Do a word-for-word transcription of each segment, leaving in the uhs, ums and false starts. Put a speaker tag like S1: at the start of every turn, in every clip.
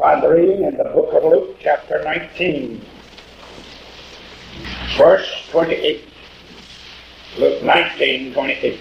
S1: find the reading in the book of Luke, chapter nineteen, verse twenty-eight. Luke nineteen, twenty-eight.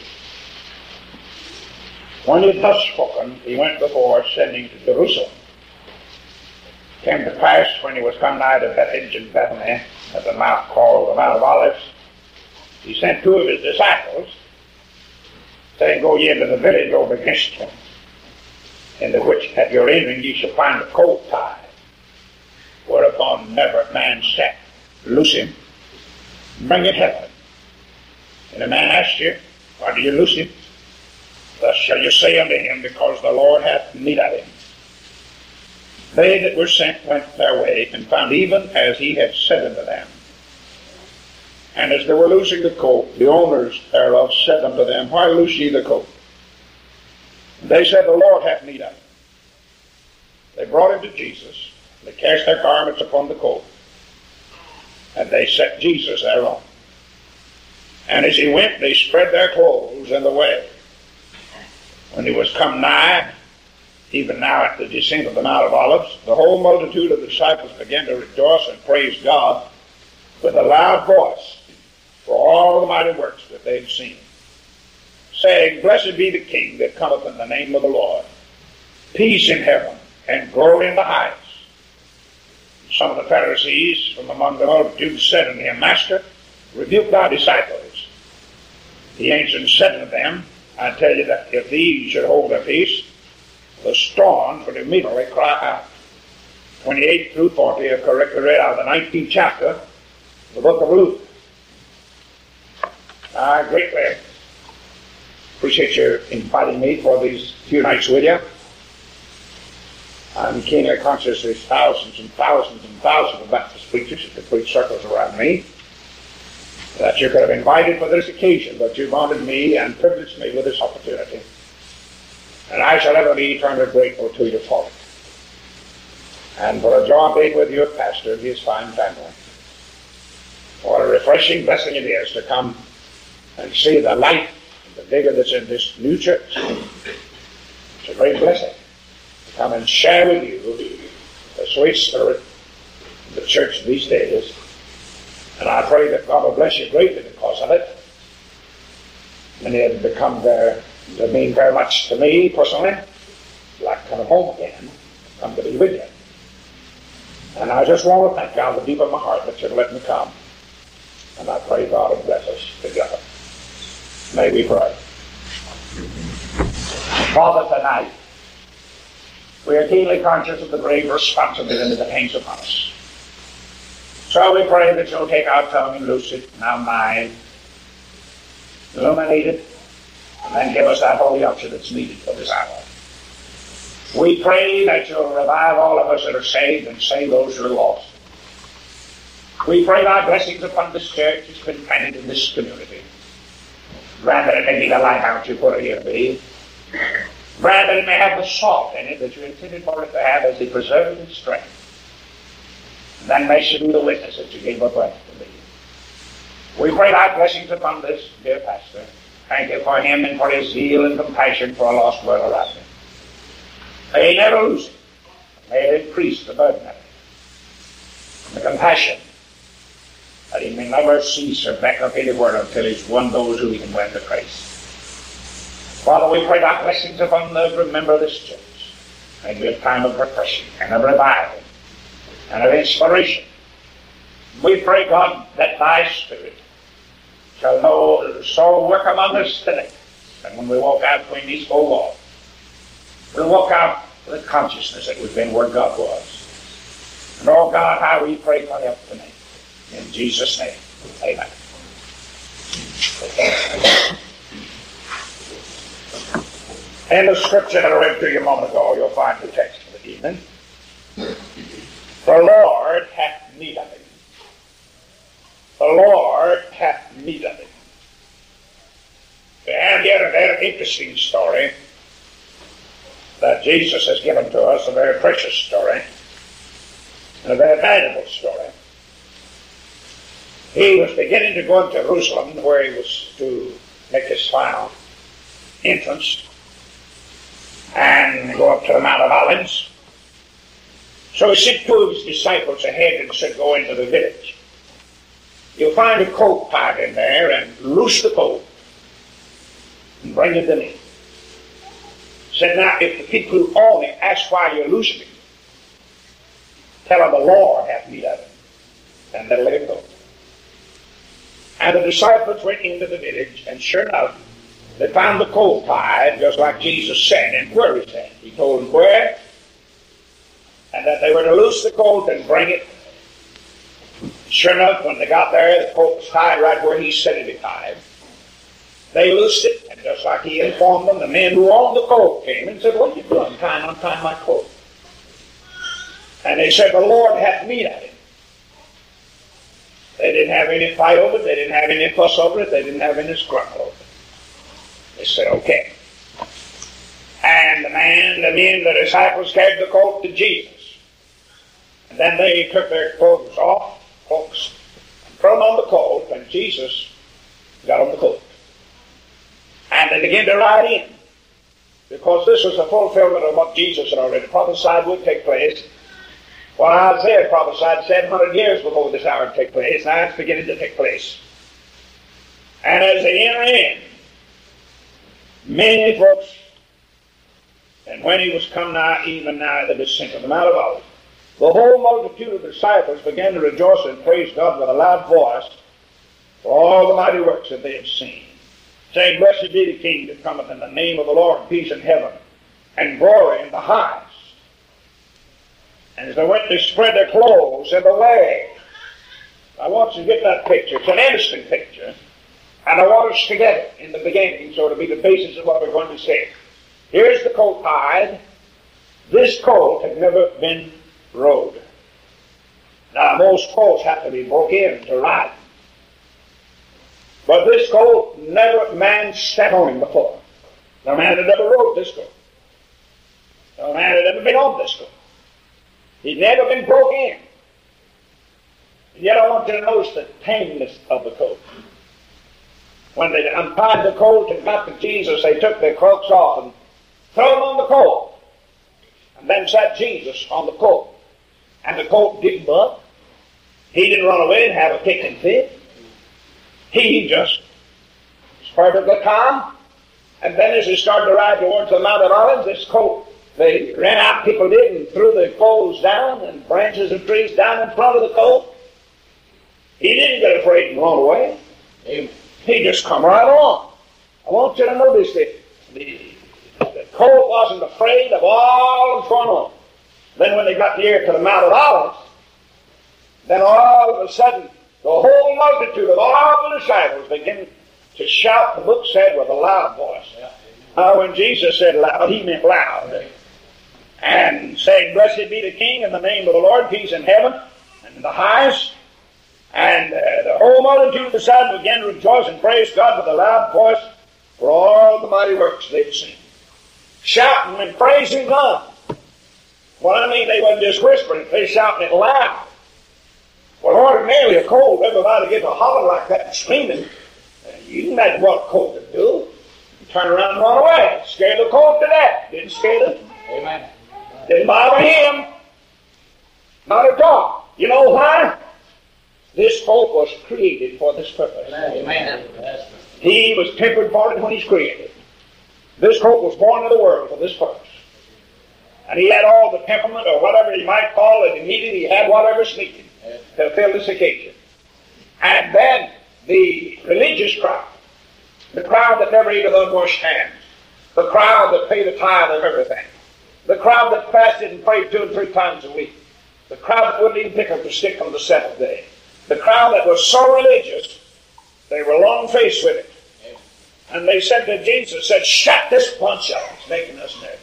S1: When he had thus spoken, he went before, ascending to Jerusalem. It came to pass, when he was come nigh to Bethphage and Bethany, at the mount called the Mount of Olives, he sent two of his disciples, saying, Go ye into the village over against him, in the which at your entering ye shall find a colt tied, whereupon never man sat. Loose him, bring it hither. And the man asked you, Why do you loose him? Thus shall you say unto him, Because the Lord hath need of him. They that were sent went their way, and found even as he had said unto them. And as they were loosing the colt, the owners thereof said unto them, Why loose ye the colt? And they said, The Lord hath need of him. They brought him to Jesus. They cast their garments upon the colt, and they set Jesus thereon. And as he went, they spread their clothes in the way. When he was come nigh, even now at the descent of the Mount of Olives, the whole multitude of the disciples began to rejoice and praise God with a loud voice for all the mighty works that they had seen, saying, Blessed be the King that cometh in the name of the Lord, peace in heaven, and glory in the highest. Some of the Pharisees from among the multitude said unto him, Master, rebuke thy disciples. He answered and said unto them, I tell you that if these should hold their peace, the storm would immediately cry out. twenty-eight through forty are correctly read out of the nineteenth chapter of the book of Luke. I greatly appreciate your inviting me for these few nights with you. I'm keenly conscious there's thousands and thousands and thousands of Baptist preachers that preach circles around me that you could have invited for this occasion, but you've honored me and privileged me with this opportunity. And I shall ever be eternally grateful to you for it. And for a joy being with your pastor and his fine family. What a refreshing blessing it is to come and see the life and the vigor that's in this new church. It's a great blessing to come and share with you the sweet spirit of the church these days. And I pray that God will bless you greatly because of it. And it has become very, to mean very much to me personally, like coming home again, come to be with you. And I just want to thank God out of the deep of my heart that you've let me come. And I pray God will bless us together. May we pray. Father, tonight, we are keenly conscious of the grave responsibility that hangs upon us. So we pray that you'll take our tongue and loose it in our mind, illuminate it, and then give us that holy unction that's needed for this hour. We pray that you'll revive all of us that are saved and save those who are lost. We pray thy blessings upon this church that's been planted in this community. Grant that it may be the lighthouse you put it here to be. Grant that it may have the salt in it that you intended for it to have as they preserve its strength. And then may she be the witness that you gave her breath to be. We pray thy blessings upon this dear pastor. Thank you for him and for his zeal and compassion for a lost world around him. May he never lose it. May it increase the burden of it. The compassion that he may never cease or back up any word until he's won those who he can win to Christ. Father, we pray thy blessings upon the remember of this church. May it be a time of refreshing and of revival and of inspiration. We pray, God, that thy Spirit shall know so work among us today. And when we walk out between these four walls, we'll walk out with the consciousness that we've been where God was. And oh God, how we pray for help tonight. In Jesus' name, amen. In the scripture that I read to you a moment ago, you'll find the text for the evening. The Lord hath need of him. The Lord hath need of him. And yet a very interesting story that Jesus has given to us, a very precious story, and a very valuable story. He was beginning to go into Jerusalem, where he was to make his final entrance and go up to the Mount of Olives. So he sent two of his disciples ahead and said, go into the village. You'll find a colt tied in there, and loose the colt and bring it to me. Said, now, if the people who own it ask why you're loosing it, tell them the Lord hath need of it, and they'll let him go. And the disciples went into the village, and sure enough, they found the colt tied, just like Jesus said, and where he said. He told them where, and that they were to loose the colt and bring it. Sure enough, when they got there, the colt was tied right where he said it be tied. They loosed it, and just like he informed them, the men who owned the colt came and said, what are you doing, trying to untie my colt? And they said, the Lord hath need of it. They didn't have any fight over it. They didn't have any fuss over it. They didn't have any scrumble over it. They said, okay. And the man, the men, the disciples carried the colt to Jesus. And then they took their clothes off, cloaks, and threw them on the colt, and Jesus got on the colt. And they began to ride in, because this was a fulfillment of what Jesus had already prophesied would take place. What Isaiah prophesied seven hundred years before this hour would take place. Now it's beginning to take place. And as they enter in, many folks, and when he was come nigh, even nigh the descent of the Mount of Olives, the whole multitude of the disciples began to rejoice and praise God with a loud voice for all the mighty works that they had seen, saying, blessed be the King that cometh in the name of the Lord, peace in heaven, and glory in the highest. And as they went, they spread their clothes in the way. I want you to get that picture. It's an interesting picture. And I want us to get it in the beginning, so it'll be the basis of what we're going to say. Here's the colt tied. This colt had never been rode. Now, most colts have to be broke in to ride. But this colt, never man sat on him before. No man had ever rode this colt. No man had ever been on this colt. He'd never been broke in. And yet I want you to notice the tameness of the colt. When they untied the colt and got to Jesus, they took their cloaks off and threw them on the colt. And then sat Jesus on the colt. And the colt didn't buck. He didn't run away and have a kick and fit. He just was perfectly calm. And then as he started to ride towards the Mount of Olives, this colt, they ran out, people did, and threw their poles down and branches of trees down in front of the colt. He didn't get afraid and run away. Amen. He just come right on. I want you to notice that the, the colt wasn't afraid of all that's going on. Then when they got near to the Mount of Olives, then all of a sudden, the whole multitude of all the disciples began to shout, the book said, with a loud voice. Uh, when Jesus said loud, he meant loud. And saying, blessed be the King in the name of the Lord, peace in heaven and in the highest. And uh, the whole multitude of the disciples began to rejoice and praise God with a loud voice for all the mighty works they'd seen. Shouting and praising God. Well, I mean, they wasn't just whispering, they shouting it loud. Well, ordinarily a colt, everybody gets a holler like that and screaming. Uh, you can imagine what a colt would do. You turn around and run away. Scared the colt to death. Didn't scare them. Amen. Didn't bother him. Not at all. You know why? This colt was created for this purpose. Amen. He was tempered for it when he's created. This colt was born into the world for this purpose. And he had all the temperament, or whatever you might call it, he needed. He had whatever's needed to fill this occasion. And then the religious crowd, the crowd that never ate with unwashed hands, the crowd that paid the tithe of everything, the crowd that fasted and prayed two and three times a week, the crowd that wouldn't even pick up a stick on the seventh day, the crowd that was so religious, they were long-faced with it. And they said to Jesus, said, shut this bunch up. It's making us nervous.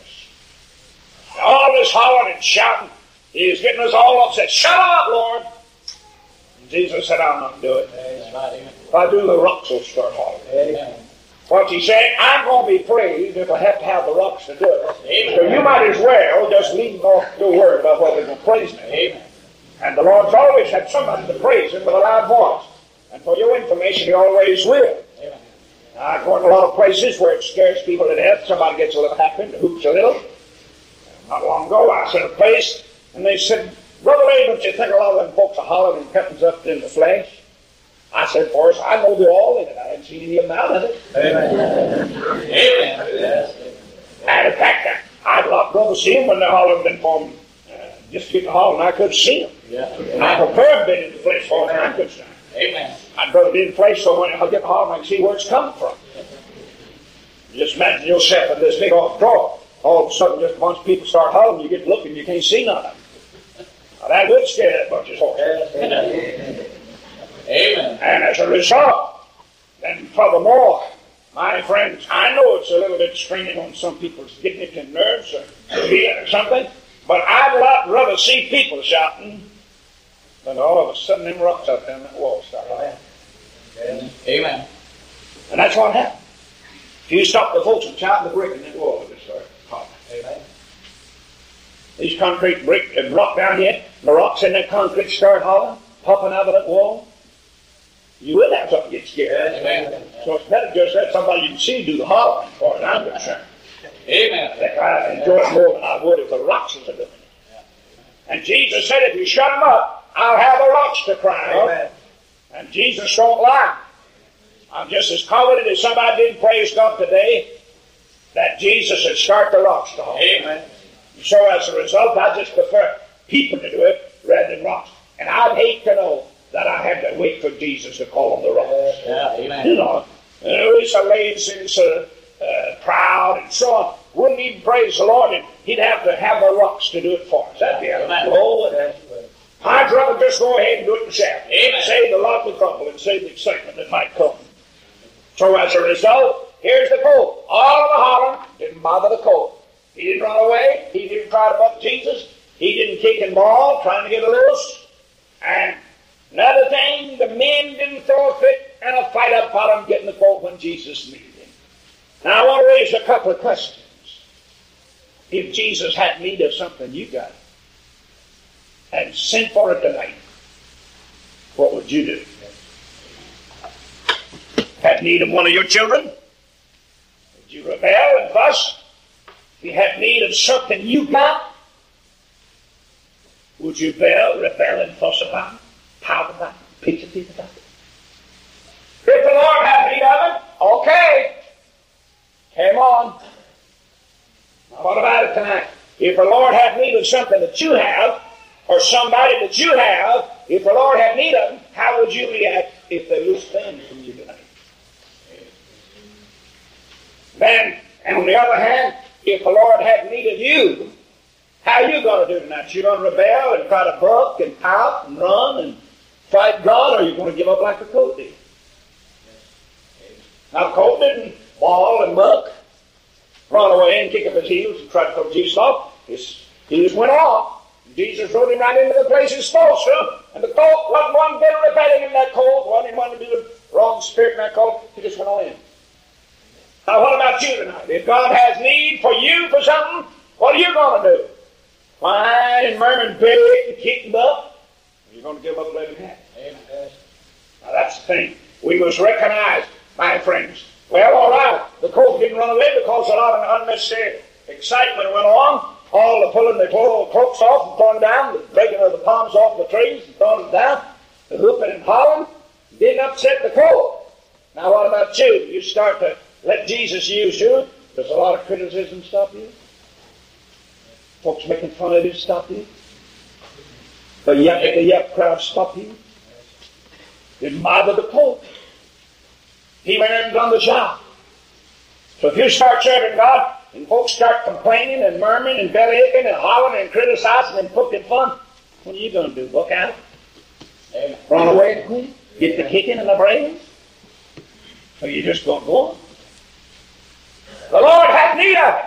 S1: All this hollering and shouting, he was getting us all upset. Shut up, Lord. And Jesus said, I'll not do it. If I do, the rocks will start hollering. What's he saying? I'm going to be praised if I have to have the rocks to do it. So you might as well just leave off the word about whether they're going to praise me. Amen. And the Lord's always had somebody to praise him with a loud voice. And for your information, he always will. Amen. Now, I've gone to a lot of places where it scares people to death. Somebody gets a little happy and hoops a little. Not long ago, I was in a place And they said, Brother Lee, don't you think a lot of them folks are hollering and cutting up in the flesh? I said, of course, I know they're all in it. I haven't seen any of them out of it. Amen. Amen. And in fact, I'd like rather see them when they're hollering than for them. Uh, just get the hollering, I couldn't see them. Yeah. And I prefer being in the flesh for them, I'm concerned. Amen. I'd rather be in the flesh so when I get the hollering, I can see where it's coming from. Just imagine yourself in this big old drawer. All of a sudden, just a bunch of people start hollering, you get looking, you can't see none of them. Now, that would scare that bunch of folks. Amen. Amen. And as a result, then furthermore, my friends, I know it's a little bit straining on some people's dignity and nerves or feeling or something, but I'd lot rather see people shouting than all of a sudden them rocks up there in that wall start laughing. Amen. Amen. And that's what happened. If you stop the folks from shouting, the brick in that wall would start popping. Amen. These concrete brick and rock down here, the rocks in that concrete start hollering, popping out of that wall. You would have something to get scared. Amen. So it's better just let somebody you can see do the hollering, as far as I'm concerned. Amen. I think I enjoy it more than I would if the rocks was doing it. And Jesus said, if you shut them up, I'll have the rocks to cry out. Amen. And Jesus don't lie. I'm just as confident as somebody didn't praise God today that Jesus would start the rocks to holler. Amen. So as a result, I just prefer people to do it rather than rocks. And I'd hate to know that I had to wait for Jesus to call on the rocks. Yeah, amen. You know, he's so lazy and so uh, proud and so on. Wouldn't even praise the Lord, and he'd have to have the rocks to do it for us. That'd be a whole. I'd rather just go ahead and do it myself. Amen. Save the lot of trouble and save the excitement that might come. So as a result, here's the colt. All of the hollering didn't bother the colt. He didn't run away. He didn't try to buck Jesus. He didn't kick and bawl, trying to get loose. And another thing, the men didn't throw a fit and a fight up about him getting the colt when Jesus needed him. Now I want to raise a couple of questions. If Jesus had need of something you got and sent for it tonight, what would you do? Had need of one of your children? Would you rebel and fuss? If you had need of something you got, would you rebel, rebel and fuss about it, pout about it, pitch a fit about it? If the Lord had need of it, okay, come on. Now, what about it tonight? If the Lord had need of something that you have, or somebody that you have, if the Lord had need of them, how would you react if they lose them from you tonight? Then, and on the other hand, if the Lord had need of you, how are you going to do tonight? You going to rebel and try to buck and pout and run and fight God, or are you going to give up like the colt did? Now, the colt didn't bawl and buck, run away and kick up his heels and try to throw Jesus off. His heels went off. Jesus rode him right into the place he's supposed to, and the colt wasn't one bit of rebellion in that colt, wasn't one to do the wrong spirit in that colt. He just went on in. Now, what about you tonight? If God has need for you for something, what are you going to do? Whine and murmur and beg and kick and buck? Or are you going to give up and let him have it? Amen. Now, that's the thing. We must recognize, my friends, well, all right, the colt didn't run away because a lot of unnecessary excitement went on. All the pulling the cloaks off and throwing down, the breaking of the palms off the trees and throwing them down, the whooping and hollering, didn't upset the colt. Now, what about you? You start to let Jesus use you. Does a lot of criticism stop you? Folks making fun of you stop you? The yap, the yap crowd stop you? Didn't bother the colt. He went in and done the job. So if you start serving God, and folks start complaining and murmuring and belly aching and hollering and criticizing and poking fun, what are you going to do? Look out? Amen. Run away and quit? Get the kicking and the brains? Or you just going to go on? The Lord had need of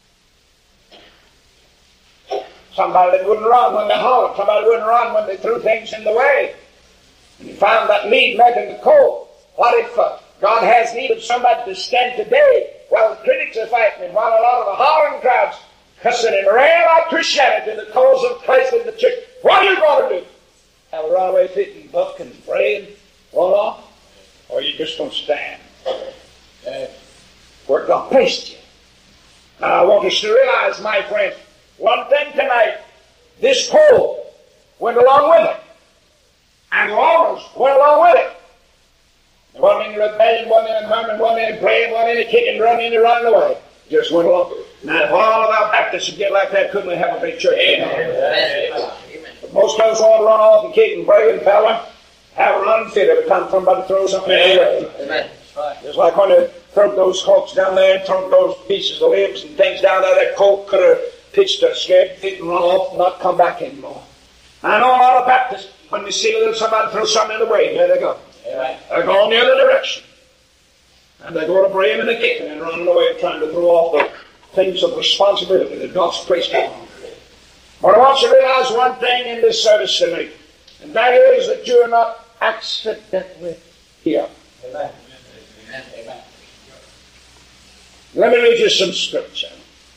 S1: it. Somebody that wouldn't run when they hollered. Somebody wouldn't run when they threw things in the way. And you found that need making the cold. What if uh, God has need of somebody to stand today while the critics are fighting and while a lot of the hollering crowds cussing and rail like Christianity the cause of Christ in the church? What are you going to do? Have a runaway fit and buck and pray and run off? Or are you just going to stand uh, where God placed you? Now I want us to realize, my friends, one thing tonight, this pole went along with it. And the altars went along with it. One minute rebellion, one minute murmuring, one minute praying, one minute kicking, running, and running away. Just went along. Now, if all of our Baptists would get like that, couldn't we have a big church? Amen. Amen. But most of us want to run off and kick and pray and power, have a run fit every time somebody throws something in the way. Amen. Just like when they throw those hawks down there and throw those pieces of limbs and things down there, that colt could have pitched a scared fit and run off and not come back anymore. I know a lot of Baptists, when they see little somebody throw something in the way, there they go. Amen. They're going the other direction. And they go to praying and they're kicking and running away and trying to throw off the things of responsibility that God's placed on them. But I want you to realize one thing in this service tonight, and that is that you're not accidentally here. Amen. Amen. Let me read you some scripture.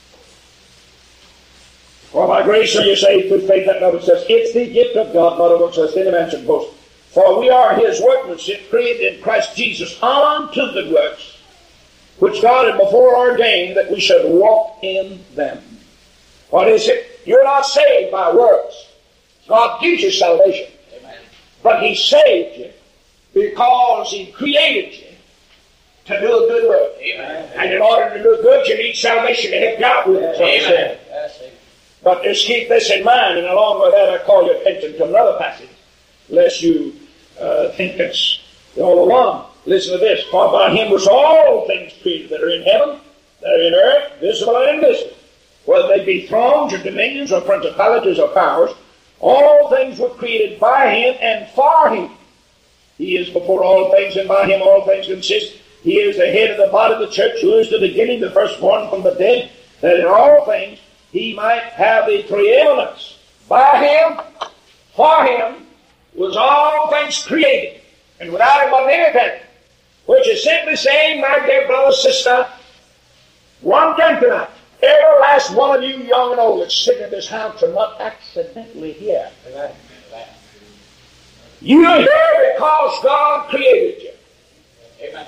S1: For by grace are you saved through faith, that number says, it's the gift of God, not of works, lest any man should boast. For we are his workmanship, created in Christ Jesus unto good works, which God had before ordained that we should walk in them. What is it? You're not saved by works. God gives you salvation. Amen. But he saved you because he created you to do a good work. Amen. And in order to do good, you need salvation to help you out with it. Amen. Amen. But just keep this in mind, and along with that I call your attention to another passage, lest you uh, think that's all along. Listen to this. For by him was all things created that are in heaven, that are in earth, visible and invisible. Whether they be thrones or dominions or principalities or powers, all things were created by him and for him. He is before all things, and by him all things consist. He is the head of the body of the church, who is the beginning, the firstborn from the dead, that in all things he might have the preeminence. By him, for him, was all things created, and without him wasn't anything. Which is simply saying, my dear brother, sister, one thing tonight, every last one of you, young and old, that's sitting in this house are not accidentally here. Amen. You're here because God created you. Amen.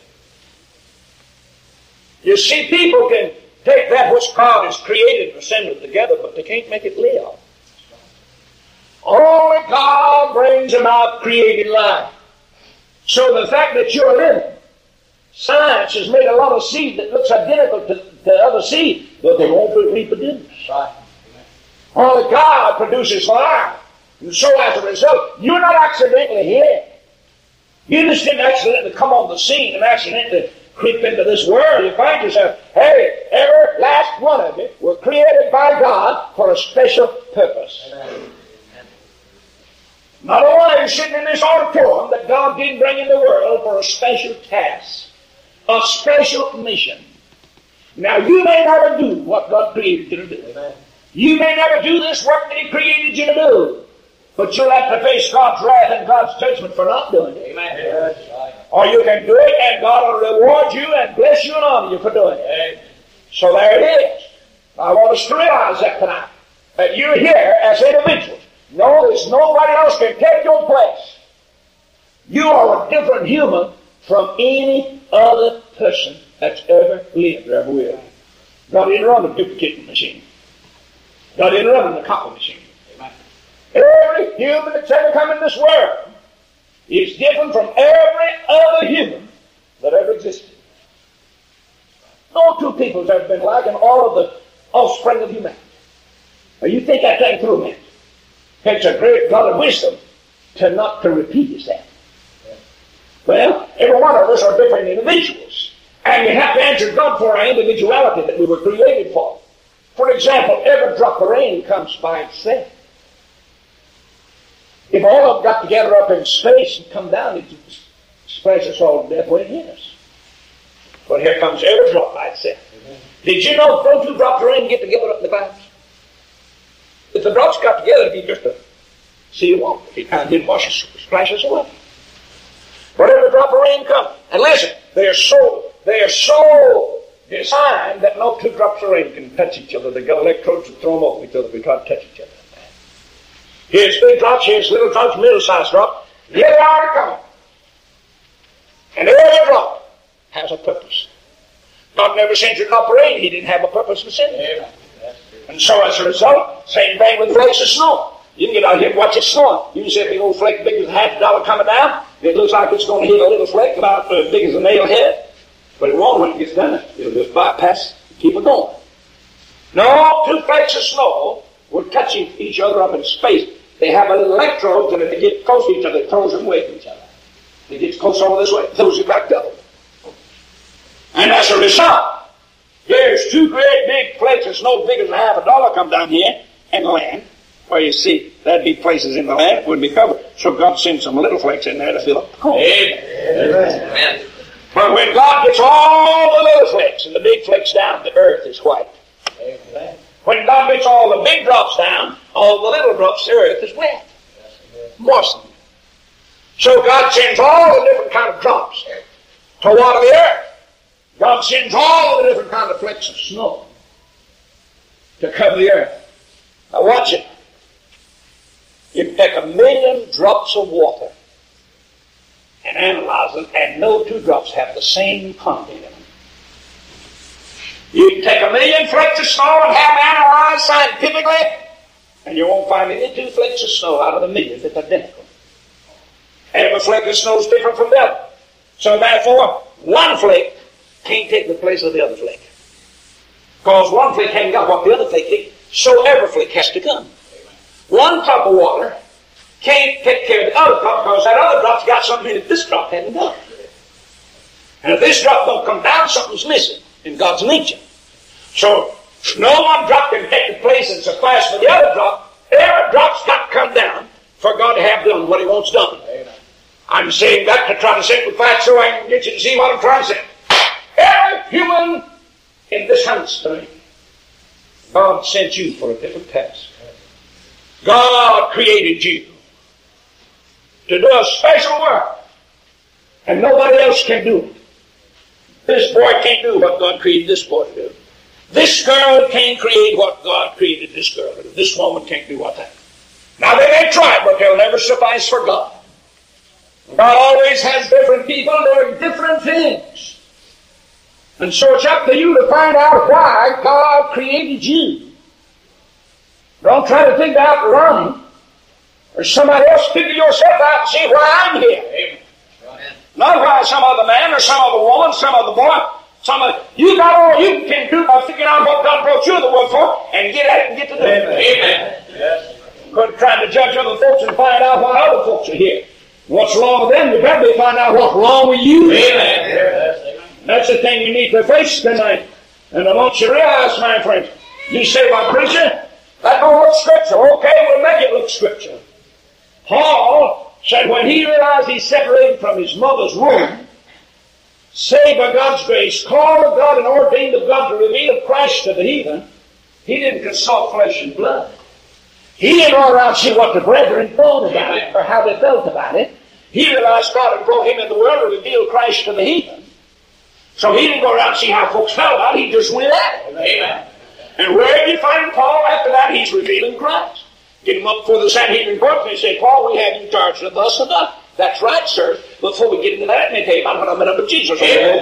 S1: You see, people can take that which God has created and assembled together, but they can't make it live. Only God brings about created life. So the fact that you're living, science has made a lot of seed that looks identical to, to other seed, but they won't reproduce. Right. Only God produces life. And so as a result, you're not accidentally here. You just didn't accidentally come on the scene and accidentally creep into this world. You find yourself, hey, every last one of you were created by God for a special purpose. Amen. Not only are you sitting in this auditorium, but God did bring in the world for a special task, a special mission. Now, you may never do what God created you to do. Amen. You may never do this work that he created you to do, but you'll have to face God's wrath and God's judgment for not doing it. Amen. Yes. Or you can do it, and God will reward you and bless you and honor you for doing it. Amen. So there it is. I want us to realize that tonight, that you're here as individuals. No, there's nobody else can take your place. You are a different human from any other person that's ever lived or ever will. God didn't run a duplicating machine. God didn't run a copy machine. Amen. Every human that's ever come in this world is different from every other human that ever existed. No two people have ever been like, and all of the offspring of humanity. Now you think that thing through, man. It's a great God of wisdom to not to repeat yourself. Well, every one of us are different individuals. And we have to answer God for our individuality that we were created for. For example, every drop of rain comes by itself. If all of them got together up in space and come down, it would splash us all to death when it hit us. But here comes every drop by itself. Amen. Did you know those two drops of rain get together up in the clouds? If the drops got together, it'd be just a sea of water. It kind of didn't wash us, splash us away. But every drop of rain comes. And listen, they are so, they are so designed that no two drops of rain can touch each other. They got electrodes that throw them off each other. We try to touch each other. Here's big drops, here's little drops, middle-sized drop. Here they are coming. And every drop has a purpose. God never sent you a drop of rain. He didn't have a purpose to send it. And And so as a result, same thing with flakes of snow. You can get out here and watch it snowing. You can see a big old flake big as a half a dollar coming down. It looks like it's going to hit a little flake about as big as a nail head. But it won't when it gets done. It'll just bypass and keep it going. No, two flakes of snow will touch each other up in space. They have a little electrodes, and if they get close to each other, it throws them away from each other. It gets close over this way, it throws it back double. And as a result, there's two great big flakes of snow big as a half a dollar come down here and land. Well, you see, that'd be places in the land that wouldn't be covered. So God sends some little flakes in there to fill up the cold. Amen. Amen. But when God gets all the little flakes and the big flakes down, the earth is white. Amen. When God gets all the big drops down, all the little drops, the earth is wet. Moistened. So God sends all the different kind of drops to water the earth. God sends all the different kind of flakes of snow to cover the earth. Now watch it. You can take a million drops of water and analyze them, and no two drops have the same content in them. You can take a million flakes of snow and have them analyzed scientifically, and you won't find any two flakes of snow out of the million that's identical. Every flake of snow is different from the other. So therefore, one flake can't take the place of the other flake. Because one flake hasn't got what the other flake did, so every flake has to come. One drop of water can't take care of the other drop because that other drop's got something in it this drop hasn't got. And if this drop don't come down, something's missing in God's nature. So no one drop can take the place and suffice for the other drop. Every drop's got to come down for God to have done what He wants done. Amen. I'm saying that to try to simplify it so I can get you to see what I'm trying to say. Every human in this house tonight, God sent you for a different task. God created you to do a special work, and nobody else can do it. This boy can't do what God created this boy to do. This girl can't create what God created this girl to do. This woman can't do what that. Now they may try, but they'll never suffice for God. God always has different people doing different things. And so it's up to you to find out why God created you. Don't try to figure out wrong, or somebody else figure yourself out and see why I'm here. Amen. Not why some other man or some other woman, some other boy, some other. You got all you can do by figuring out what God brought you to the world for and get at it and get to do it. Amen. Yes. Quit trying to judge other folks and find out why other folks are here. What's wrong with them? You better find out what's wrong with you. Amen. Yes. That's the thing you need to face tonight. And I want you to realize, my friends, you say, well, preacher, that don't look scripture. Okay, we'll make it look scripture. Paul said when he realized he's separated from his mother's womb, saved by God's grace, called of God and ordained of God to reveal Christ to the heathen, he didn't consult flesh and blood. He didn't go around and see what the brethren thought about it or how they felt about it. He realized God had brought him in the world to reveal Christ to the heathen. So he didn't go around and see how folks felt about it. He just went at it. Amen. And where you find Paul after that, he's revealing Christ. Get him up before the Sanhedrin court and they say, Paul, we have you charged with thus and thus. That's right, sir. Before we get into that, let me tell you about when I met up with Jesus.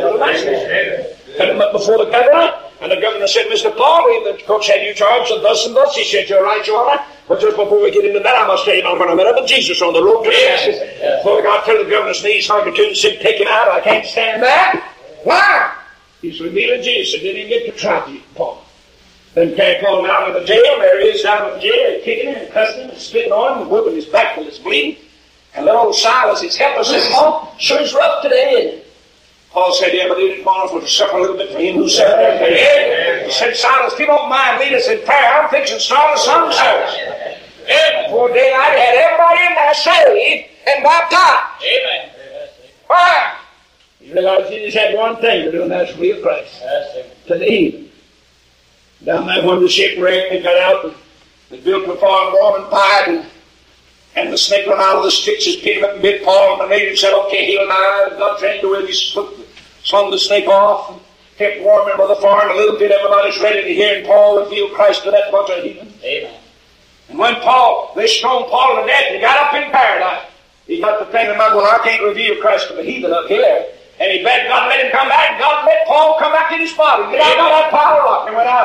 S1: Cut him up before the governor, and the governor said, Mister Paul, we the coach had you charged with thus and thus. He said, you're right, Your Honor. But just before we get into that, I must tell you about when I met up with Jesus on the road to Damascus. Before we got to the governor's knees, hunkered to and said, take him out. I can't stand that. Why? He's revealing Jesus. Didn't even get to try you, Paul. Then carried Paul out of the jail. There he is out of the jail, kicking him and cussing him and spitting on him and whipping his back till it's bleeding. And little old Silas, his helper, said, Paul, sure is rough today, isn't it? Paul said, yeah, but he didn't want us to suffer a little bit for him who sat there today. He said, Silas, keep on mind, lead us in prayer. I'm fixing to start a song service. And before daylight, he had everybody in there saved and baptized. Amen. Why? He realized he just had one thing to do, and that's real Christ. To the heathen. Down there when the shipwreck, they got out and they built a farm warm and pied, and, and the snake went out of the sticks, his pit up and bit Paul, and the native said, okay, he'll die. And God trained to it. He slung the snake off and kept warming by the farm a little bit. Everybody's ready to hear Paul reveal Christ to that bunch of heathen. Amen. And when Paul, they stoned Paul to death, he got up in paradise. He got to thinking about, well, I can't reveal Christ to the heathen up here. And he begged God let him come back. God let Paul come back in his body. Get out of that pile of rock and went out.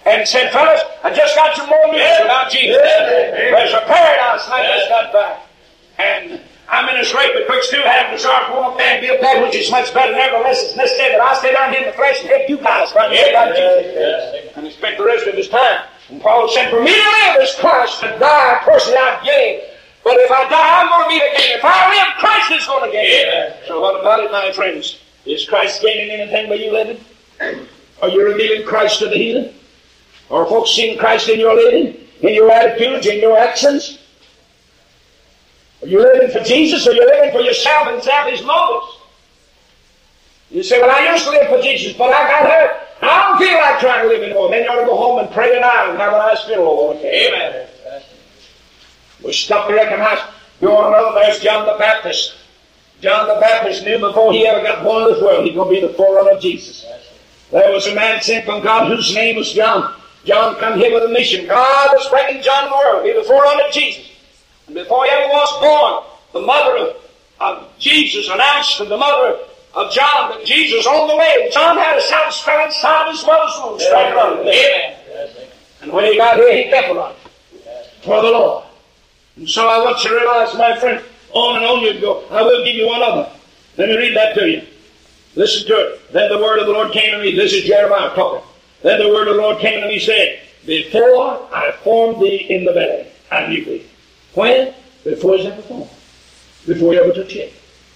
S1: and said, fellas, I just got some more news about Jesus. There's a paradise I just got back. And I'm in a scrape betwixt two halves, the sharp one and Bill Peg, which is much better. Nevertheless, it's necessary that I stay down here in the flesh and help you guys find out about Jesus. And he spent the rest of his time. And Paul said, for me to live is Christ, to die, personally, I gain. But if I die, I'm going to be the gain. If I live, Christ is going to gain. So what about it, my friends? Is Christ gaining anything by you living? Are you revealing Christ to the heathen? Are folks seeing Christ in your living, in your attitudes, in your actions? Are you living for Jesus, or are you living for yourself and selfish motives? You say, well, I used to live for Jesus, but I got hurt. I don't feel like trying to live anymore. Then you ought to go home and pray tonight and have a nice funeral over it. Amen. We stop to recognize. You want to know, there's John the Baptist. John the Baptist knew before he ever got born in this world, he's going to be the forerunner of Jesus. There was a man sent from God whose name was John. John come here with a mission. God was bringing John in the world, be the forerunner of Jesus. And before he ever was born, the mother of, of Jesus announced to the mother of John that Jesus on the way. And John had a sound spell inside of his mother's womb. Straight up. Amen. And when he got here, he kept it on for the Lord. And so I want you to realize, my friend, on and on you go. I will give you one other. Let me read that to you. Listen to it. Then the word of the Lord came to me. This is Jeremiah talking. Then the word of the Lord came to me, saying, before I formed thee in the belly, I knew thee. When? Before it was ever formed. Before you ever took shape.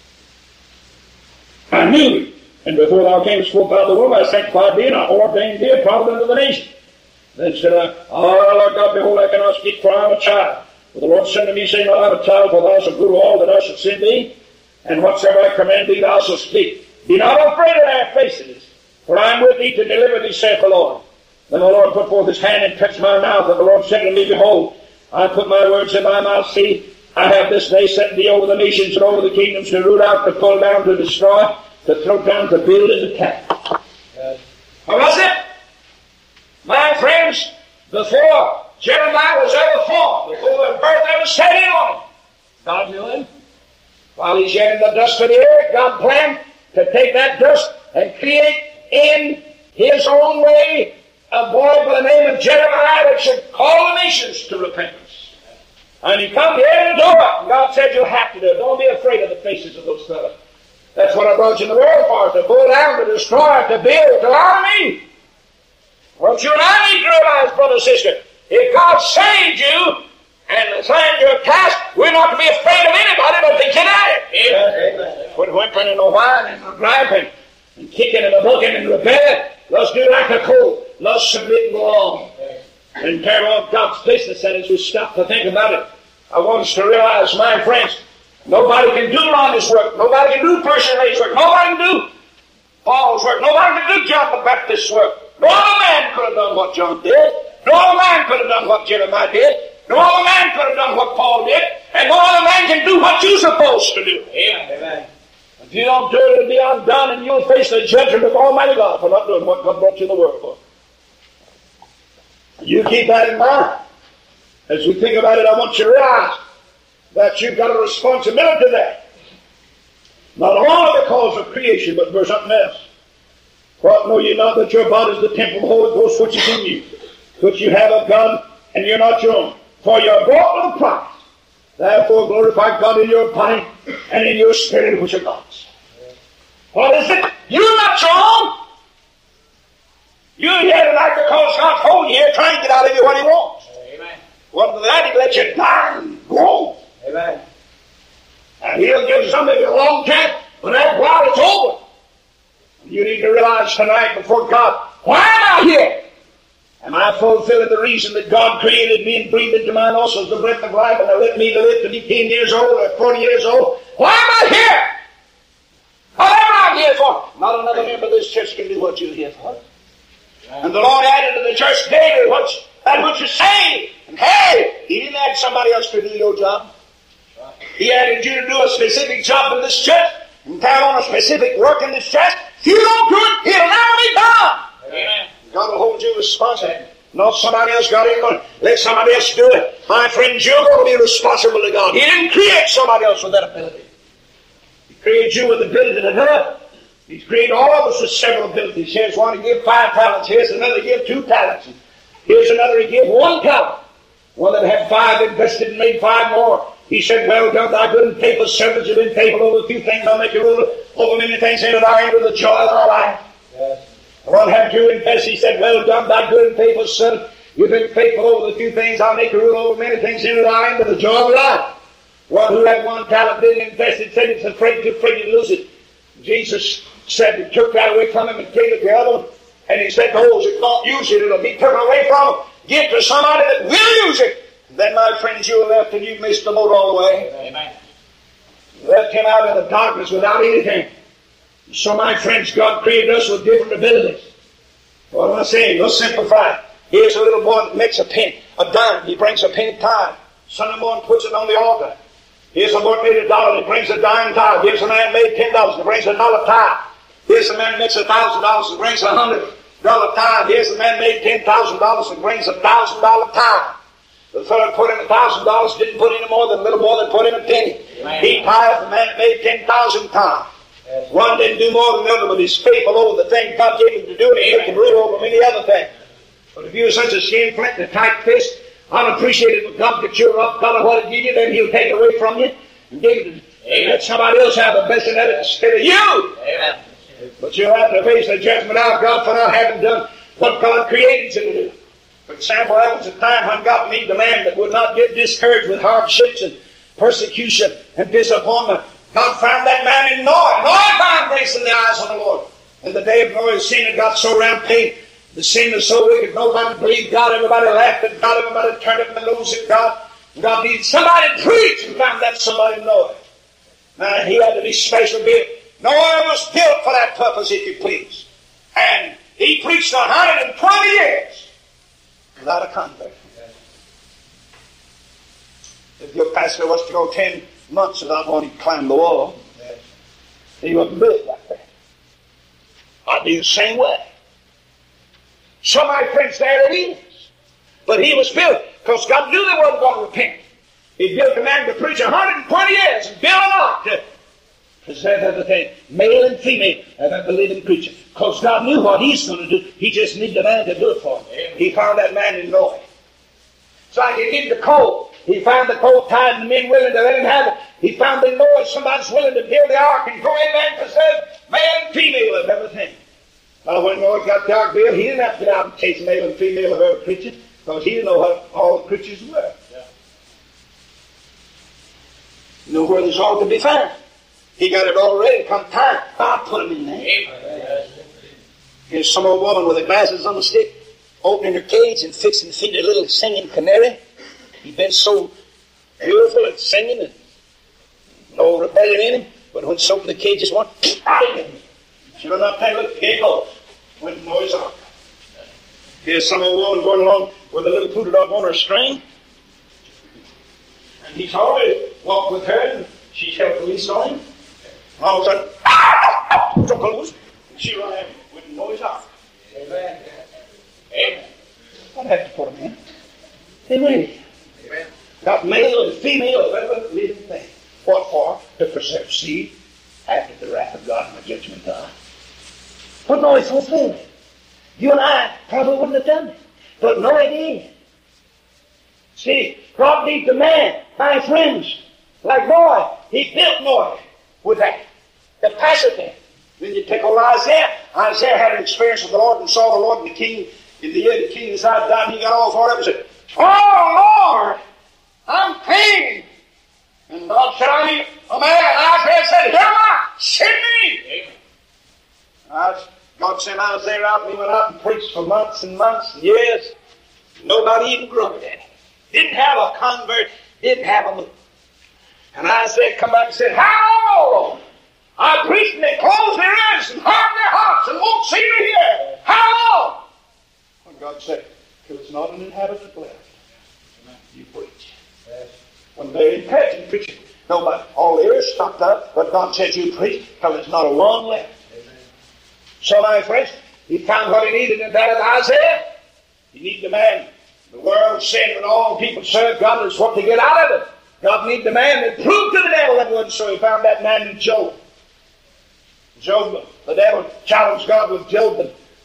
S1: I knew thee. And before thou camest forth out of the womb, I sanctified thee, and I ordained thee a prophet unto the nation. Then said I, oh, Lord God, behold, I cannot speak, for I am a child. For the Lord said to me, saying, I am a child, for thou shalt do all that I shall send thee, and whatsoever I command thee, thou shalt speak. Be not afraid of their faces, for I am with thee to deliver thee, saith the Lord. Then the Lord put forth his hand and touched my mouth, and the Lord said to me, behold, I put my words in thy mouth. See, I have this day set thee over the nations and over the kingdoms, to root out, to pull down, to destroy, to throw down, to build, and to cast. What was it? My friends, before Jeremiah was ever formed, before the birth ever set in on him, God knew him. While he's yet in the dust of the earth, God planned to take that dust and create in his own way a boy by the name of Jeremiah that should call the nations to repentance. And he come here to do it. And God said, you'll have to do it. Don't be afraid of the faces of those fellows. That's what I brought you in the world for, to pull down, to destroy, to build, to honor me. What you and I need to realize, brother and sister, if God saved you and assigned you a task, we're not to be afraid of anybody but to get at it. Amen. Quit whimpering and whining and griping and kicking and booking and rebelling. Let's do like a colt. Let's submit and go on. And carry on God's business. And as we stop to think about it, I want us to realize, my friends, nobody can do Ronnie's work. Nobody can do Percy Lane's work. Nobody can do Paul's work. Nobody can do John the Baptist's work. No other man could have done what John did. No other man could have done what Jeremiah did. No other man could have done what Paul did. And no other man can do what you're supposed to do. Amen. If you don't do it, it'll be undone, and you'll face the judgment of Almighty God for not doing what God brought you in the world for. You keep that in mind. As we think about it, I want you to realize that you've got a responsibility there. Not only because of creation, but for something else. What, know ye not that your body is the temple of the Holy Ghost which is in you, which you have of God, and you're not your own? For you're bought with a price. Therefore glorify God in your body and in your spirit, which are God's. What is it? You're not your own. You're here tonight because God's holding you here trying to get out of you what He wants. Amen. Well, for that, He'd let you die and go. Amen. And He'll give some of you a long chance, but that while it's over. You need to realize tonight before God, why am I here? Am I fulfilling the reason that God created me and breathed into my nostrils the breath of life and let me to live to be ten years old or forty years old? Why am I here? What am I here for? Not another member of this church can do what you're here for. And the Lord added to the church daily what's, that which is saved. And hey, He didn't add somebody else to do your job. He added you to do a specific job in this church and carry on a specific work in this church. If you don't do it, it'll never be done. Amen. God will hold you responsible. Not somebody else got it. Let somebody else do it. My friends, you're going to be responsible to God. He didn't create somebody else with that ability. He created you with the ability to do it. He's created all of us with several abilities. Here's one to give five talents. Here's another to give two talents. Here's another, he gave one talent. One that had five invested and made five more. He said, well done, thy good and faithful servant. You've been faithful over a few things. I'll make you ruler over many things. Enter thou into the joy of thy life. Yes. One had two invested. He said, well done, thy good and faithful servant. You've been faithful over the few things. I'll make you rule over many things. Enter thou into the joy of life. One who had one talent didn't invest it, said it's afraid, too afraid to lose it. Jesus said he took that away from him and gave it to the other one. And he said, those that don't use it, it'll be taken away from them. Give it to somebody that will use it. Then, my friends, you are left and you've missed the boat all the way. Amen. You left him out in the darkness without anything. So, my friends, God created us with different abilities. What am I saying? Let's simplify. Here's a little boy that makes a penny, a dime. He brings a penny tithe. Son boy and puts it on the altar. Here's a boy that made a dollar. He brings a dime tithe. Here's a man made ten dollars. He brings a dollar tithe. Here's a man that makes a thousand dollars and brings a hundred dollar tithe. Here's a man made ten thousand dollars and brings a thousand dollar tithe. The fellow that put in a thousand dollars didn't put any more than a little more than put in a penny. Amen. He tithed the man that made ten thousand tithes. Yes. One didn't do more than the other, but he's faithful over the thing God gave him to do, and he can rule over many other things. But if you're such a skinflint and a tight fist, unappreciated with God that you're up, God of what it give you, then he'll take it away from you and give it to let somebody else have the best of it instead of you. Amen. But you'll have to face the judgment of God for not having done what God created you to do. For example, that was a time when God made the man that would not get discouraged with hardships and persecution and disappointment. God found that man in Noah. Noah found grace in the eyes of the Lord. And the day of Noah's sin had got so rampant, the sin was so wicked, nobody believed God. Everybody laughed at God. Everybody turned up their nose at God. God needed somebody to preach, and found that somebody in Noah. Now, he had to be special built. Noah was built for that purpose, if you please. And he preached one hundred twenty years without a convert. If your pastor was to go ten months without wanting to climb the wall, he wasn't built like that. I'd be the same way. So, my friends, there it is. But he was built because God knew they wasn't going to repent. He built a man to preach one hundred twenty years and build an ark to preserve everything, male and female, of that believing creature. Because God knew what he's going to do. He just needed a man to do it for him. Amen. He found that man in Noah. It's like he did the coal. He found the coal tied and the men willing to let him have it. He found in Noah somebody's willing to build the ark and go in there and preserve male and female of everything. Well, when Noah got the ark built, he didn't have to get out and chase male and female of every creature, because he didn't know what all the creatures were. Yeah. He knew where this all could be found. He got it all ready. Come time, God put him in there. Amen. Here's some old woman with her glasses on the stick, opening her cage and fixing to feed a little singing canary. He'd been so beautiful and singing and no rebellion in him, but when she opened the cage, just went out of him. She did not pay look, gave off. Went and noise out. Here's some old woman going along with a little poodle dog on her string. And he's already walked with her, and she's held the leash on him. And all of a sudden, ah, took a loose. She ran with noise out. Amen. Amen. I'd have to put him in. Amen. Amen. Got male and female of every living thing. What for? To preserve seed after the wrath of God and the judgment of God. But no, it's fulfilled. You and I probably wouldn't have done it. But no, it did. See, God needs a man, my friends, like Noah. He built Noah with that capacity. Then you take old Isaiah. Isaiah had an experience with the Lord and saw the Lord and the king. In the year the king decided to die, and he got all fired up and said, "Oh, Lord, I'm king." And God said, "I need a man." Isaiah said, "Here am I, send me." Amen. I, God sent Isaiah out, and he went out and preached for months and months and years. Nobody even grunted at him. Didn't have a convert, didn't have a move. And Isaiah come back and said, "How long? I preached and they closed their ears and hardened their hearts and won't see me here. How long?" When God said, "Till it's not an inhabitant left, you preach." Yes. When they encouraged preaching, nobody, all the ears stopped up, but God said, "You preach till there's not a one left." Amen. So, my friends, he found what he needed in that of Isaiah. He needed a man. The world sinned and all people served God, and it's what to get out of it. God needed a man that proved to the devil that wasn't so. He found that man in Job. Job, the devil challenged God with Job and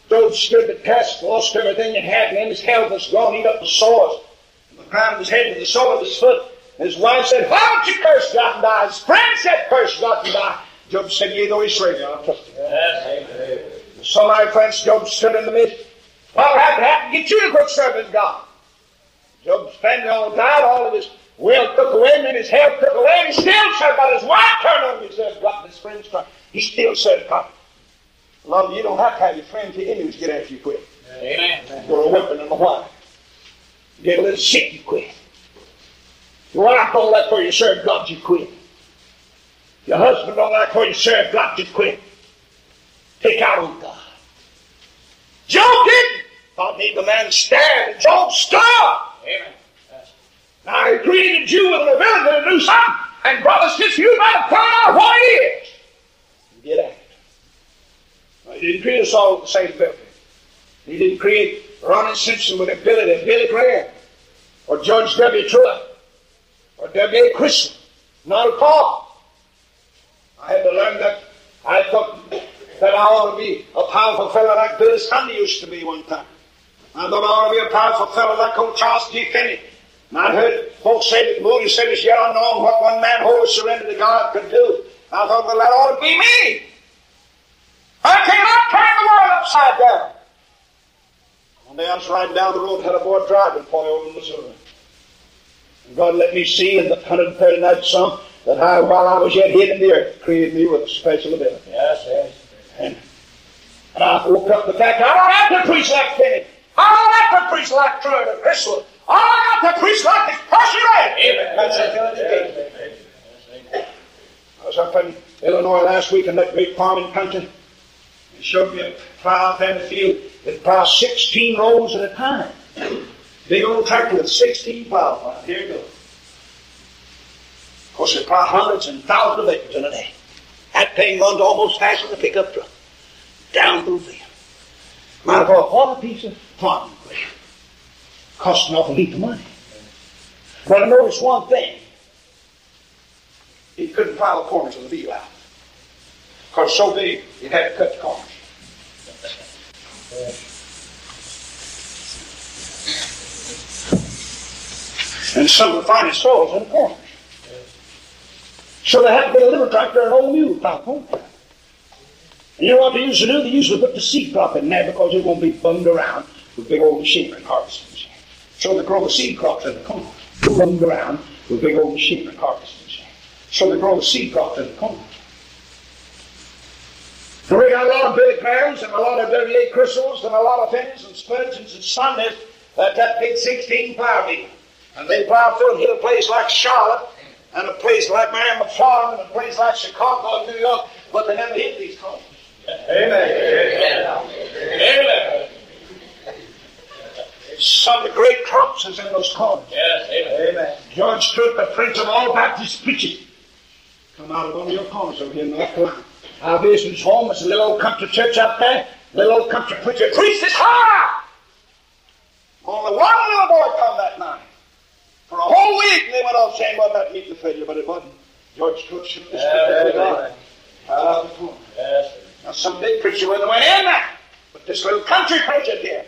S2: Job stood the test, lost everything he had, and his health was gone. He'd up the sores from the crown of his head to the sole of his foot. And his wife said, "Why don't you curse God and die?" His friend said, "Curse God and die." Job said, "Yea, though he slay me, I'll trust him." Yes. So my friends, Job stood in the midst. What would have to happen to get you to quit serving God? Job's family all died, all of his will took away, and his health took away, and he still said, but his wife turned on him, he said, "God, his friends tried." He still said, "God." A lot of you don't have to have your friends, your enemies get after you quit. Amen. You're a whipping and a whine. You get a little sick, you quit. Your wife don't like where you serve God, you quit. Your husband don't like where you serve God, you quit. Take out on God. Job didn't. God made the man stand, and Job stood. Amen. Now he created you with an ability to do something, and brothers, since you better find out what it is, get at it. Well, he didn't create us all with the same ability. He didn't create Ronnie Simpson with ability, Billy Graham, or George W. Truett, or W A Christian. Not at all. I had to learn that. I thought that I ought to be a powerful fellow like Billy Sunday used to be one time. I thought I ought to be a powerful fellow like old Charles G. Finney. And I heard folks say that Moody said it's yet unknown what one man wholly surrendered to God could do. I thought, well, that ought to be me. I cannot turn the world upside down. One day I was riding down the road, had a boy driving for me over in Missouri. And God let me see in the one hundred thirty-ninth Psalm that I, while I was yet hid in the earth, created me with a special ability. Yes, yes. And, and I woke up the fact I don't have to preach like Finney. I don't have to preach like Truett or Crystal. I don't have to preach like this person right. Amen. That's it. I was up in Illinois last week in that great farming country. They showed me a plow out there in the field that plows sixteen rows at a time. Big old tractor with sixteen plows. Here you go. Of course, they plow hundreds and thousands of acres in a day. That thing runs almost faster than a pickup truck. Down through the field. My God, what a piece of farming equipment. Cost an awful heap of money. But I noticed one thing. He couldn't plow the corners of the field out. Because it's so big, he had to cut the corners. And some of the finest soils in the corners. So they had to get a little tractor and an old mule to plow the corners. And you know what they used to do? They usually put the seed crop in there because it won't be bunged around with big old machinery and harvesting. So they grow the seed crops in the corn. Bunged around with big old machinery and harvesting. So they grow the seed crops in the corn. And we got a lot of Billy Grahams and a lot of W A Crystals and a lot of Finnys and Spurgeons and Sundays that that big sixteen plow deal. And they plow through and hit a place like Charlotte and a place like Miami, Florida, and a place like Chicago and New York, but they never hit these corners. Amen. Amen. Amen. Some of the great crops is in those corners. Yes, amen. Amen. George Stewart, the Prince of all Baptist preaching, come out of one of your corners over here in North Carolina. Our business home is a little old country church out there. Little old country preacher preached this high. Only one little boy come that night. For a whole week they went on saying, well, that meeting failure, but it wasn't. George Stewart should have stood God. Out of the corner. Yes. Now some big preacher went in there, but this little country preacher did.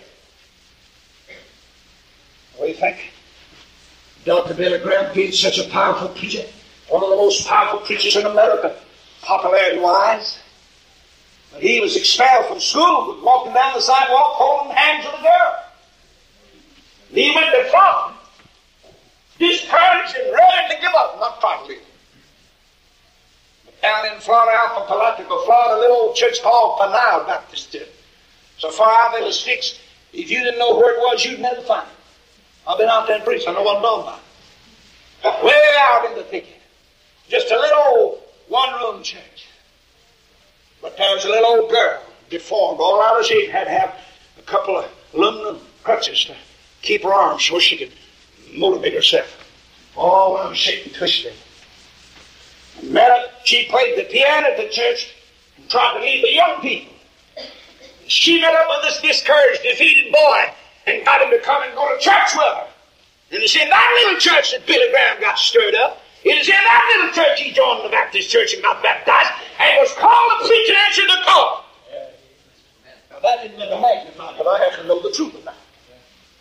S2: What do you think? Doctor Billy Graham being such a powerful preacher, one of the most powerful preachers in America, popularity-wise. But he was expelled from school, walking down the sidewalk, holding the hands of the girl. He went to Florida, discouraged and ready to give up, not trying to leave. But down in Florida, out from Palatka, Florida, a little old church called Pinal Baptist Church. So far out there was fixed. If you didn't know where it was, you'd never find it. I've been out there and preached. I know what I'm talking about. Way out in the thicket. Just a little old one-room church. But there was a little old girl, deformed, all out of shape, had to have a couple of aluminum crutches to keep her arms so she could motivate herself. All out of shape and twisted. And met her, she played the piano at the church and tried to lead the young people. She met up with this discouraged, defeated boy and got him to come and go to church with her. And it's in that little church that Billy Graham got stirred up. It is in that little church he joined the Baptist church and got baptized and was called to preach and answer the call. Now that didn't mean a magnify, but I have to know the truth about it.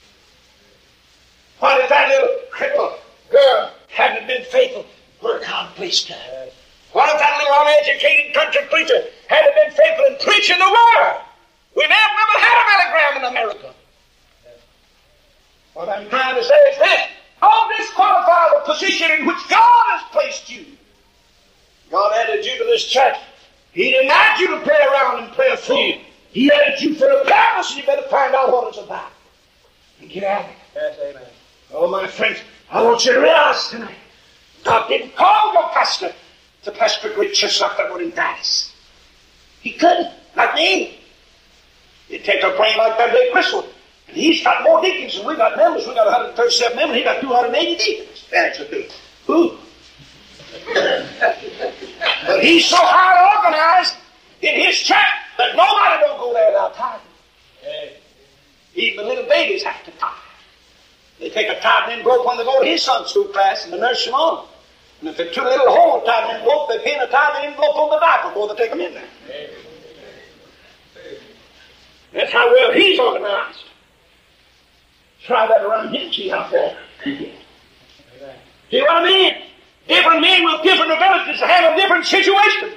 S2: What if that little crippled girl hadn't been faithful to her commonplace God? What if that little uneducated country preacher hadn't been faithful in preaching the word? We may have never had a milligram in America. What I'm trying to say is this: don't disqualify the position in which God has placed you. God added you to this church. He didn't add you to play around and play a fool. He added you for a purpose, and you better find out what it's about. And get at it. Yes, amen. Oh, my friends, I want you to realize tonight, God didn't call your pastor to pastor a great church like that one in Dallas. He couldn't, like me. He'd take a brain like that big Crystal. And he's got more deacons than we got members. We got one hundred thirty-seven members. He got two hundred eighty deacons. That's a big. Ooh. But he's so high organized in his church that nobody don't go there without tithing. Hey. Even the little babies have to tithe. They take a tithing envelope when they go to his Sunday school class and they nurse them on. And if they're too little to hold a tithing envelope, they pin a tithing envelope on the diaper before they take them in there. Hey. That's how well he's organized. Try that around here and see how far you get. See what I mean? Different men with different abilities to handle different situations.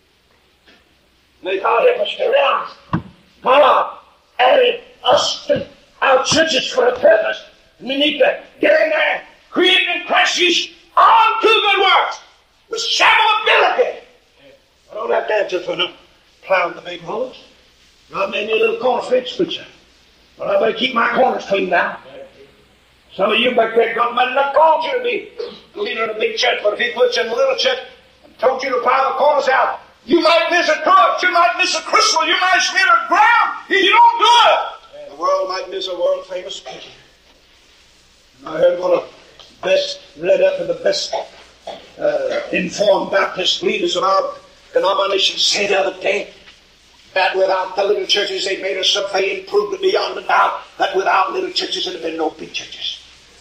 S2: May God help us to realize God added us to our churches for a purpose. We need to get in there, create and practice on two good works with several ability. I don't have to answer for no plowing the big holes. God made me a little corner fence preacher. Well, I better keep my corners cleaned out. Some of you back there, God might not called you to be the leader of a big church, but if He put you in a little church and told you to plow the corners out, you might miss a crutch, you might miss a crystal, you might smear a ground if you don't do it. The world might miss a world famous preacher. I heard one of the best read up and the best uh, informed Baptist leaders of our denomination say the other day that without the little churches, they made us something improved beyond a doubt, that without little churches, there'd have been no big churches.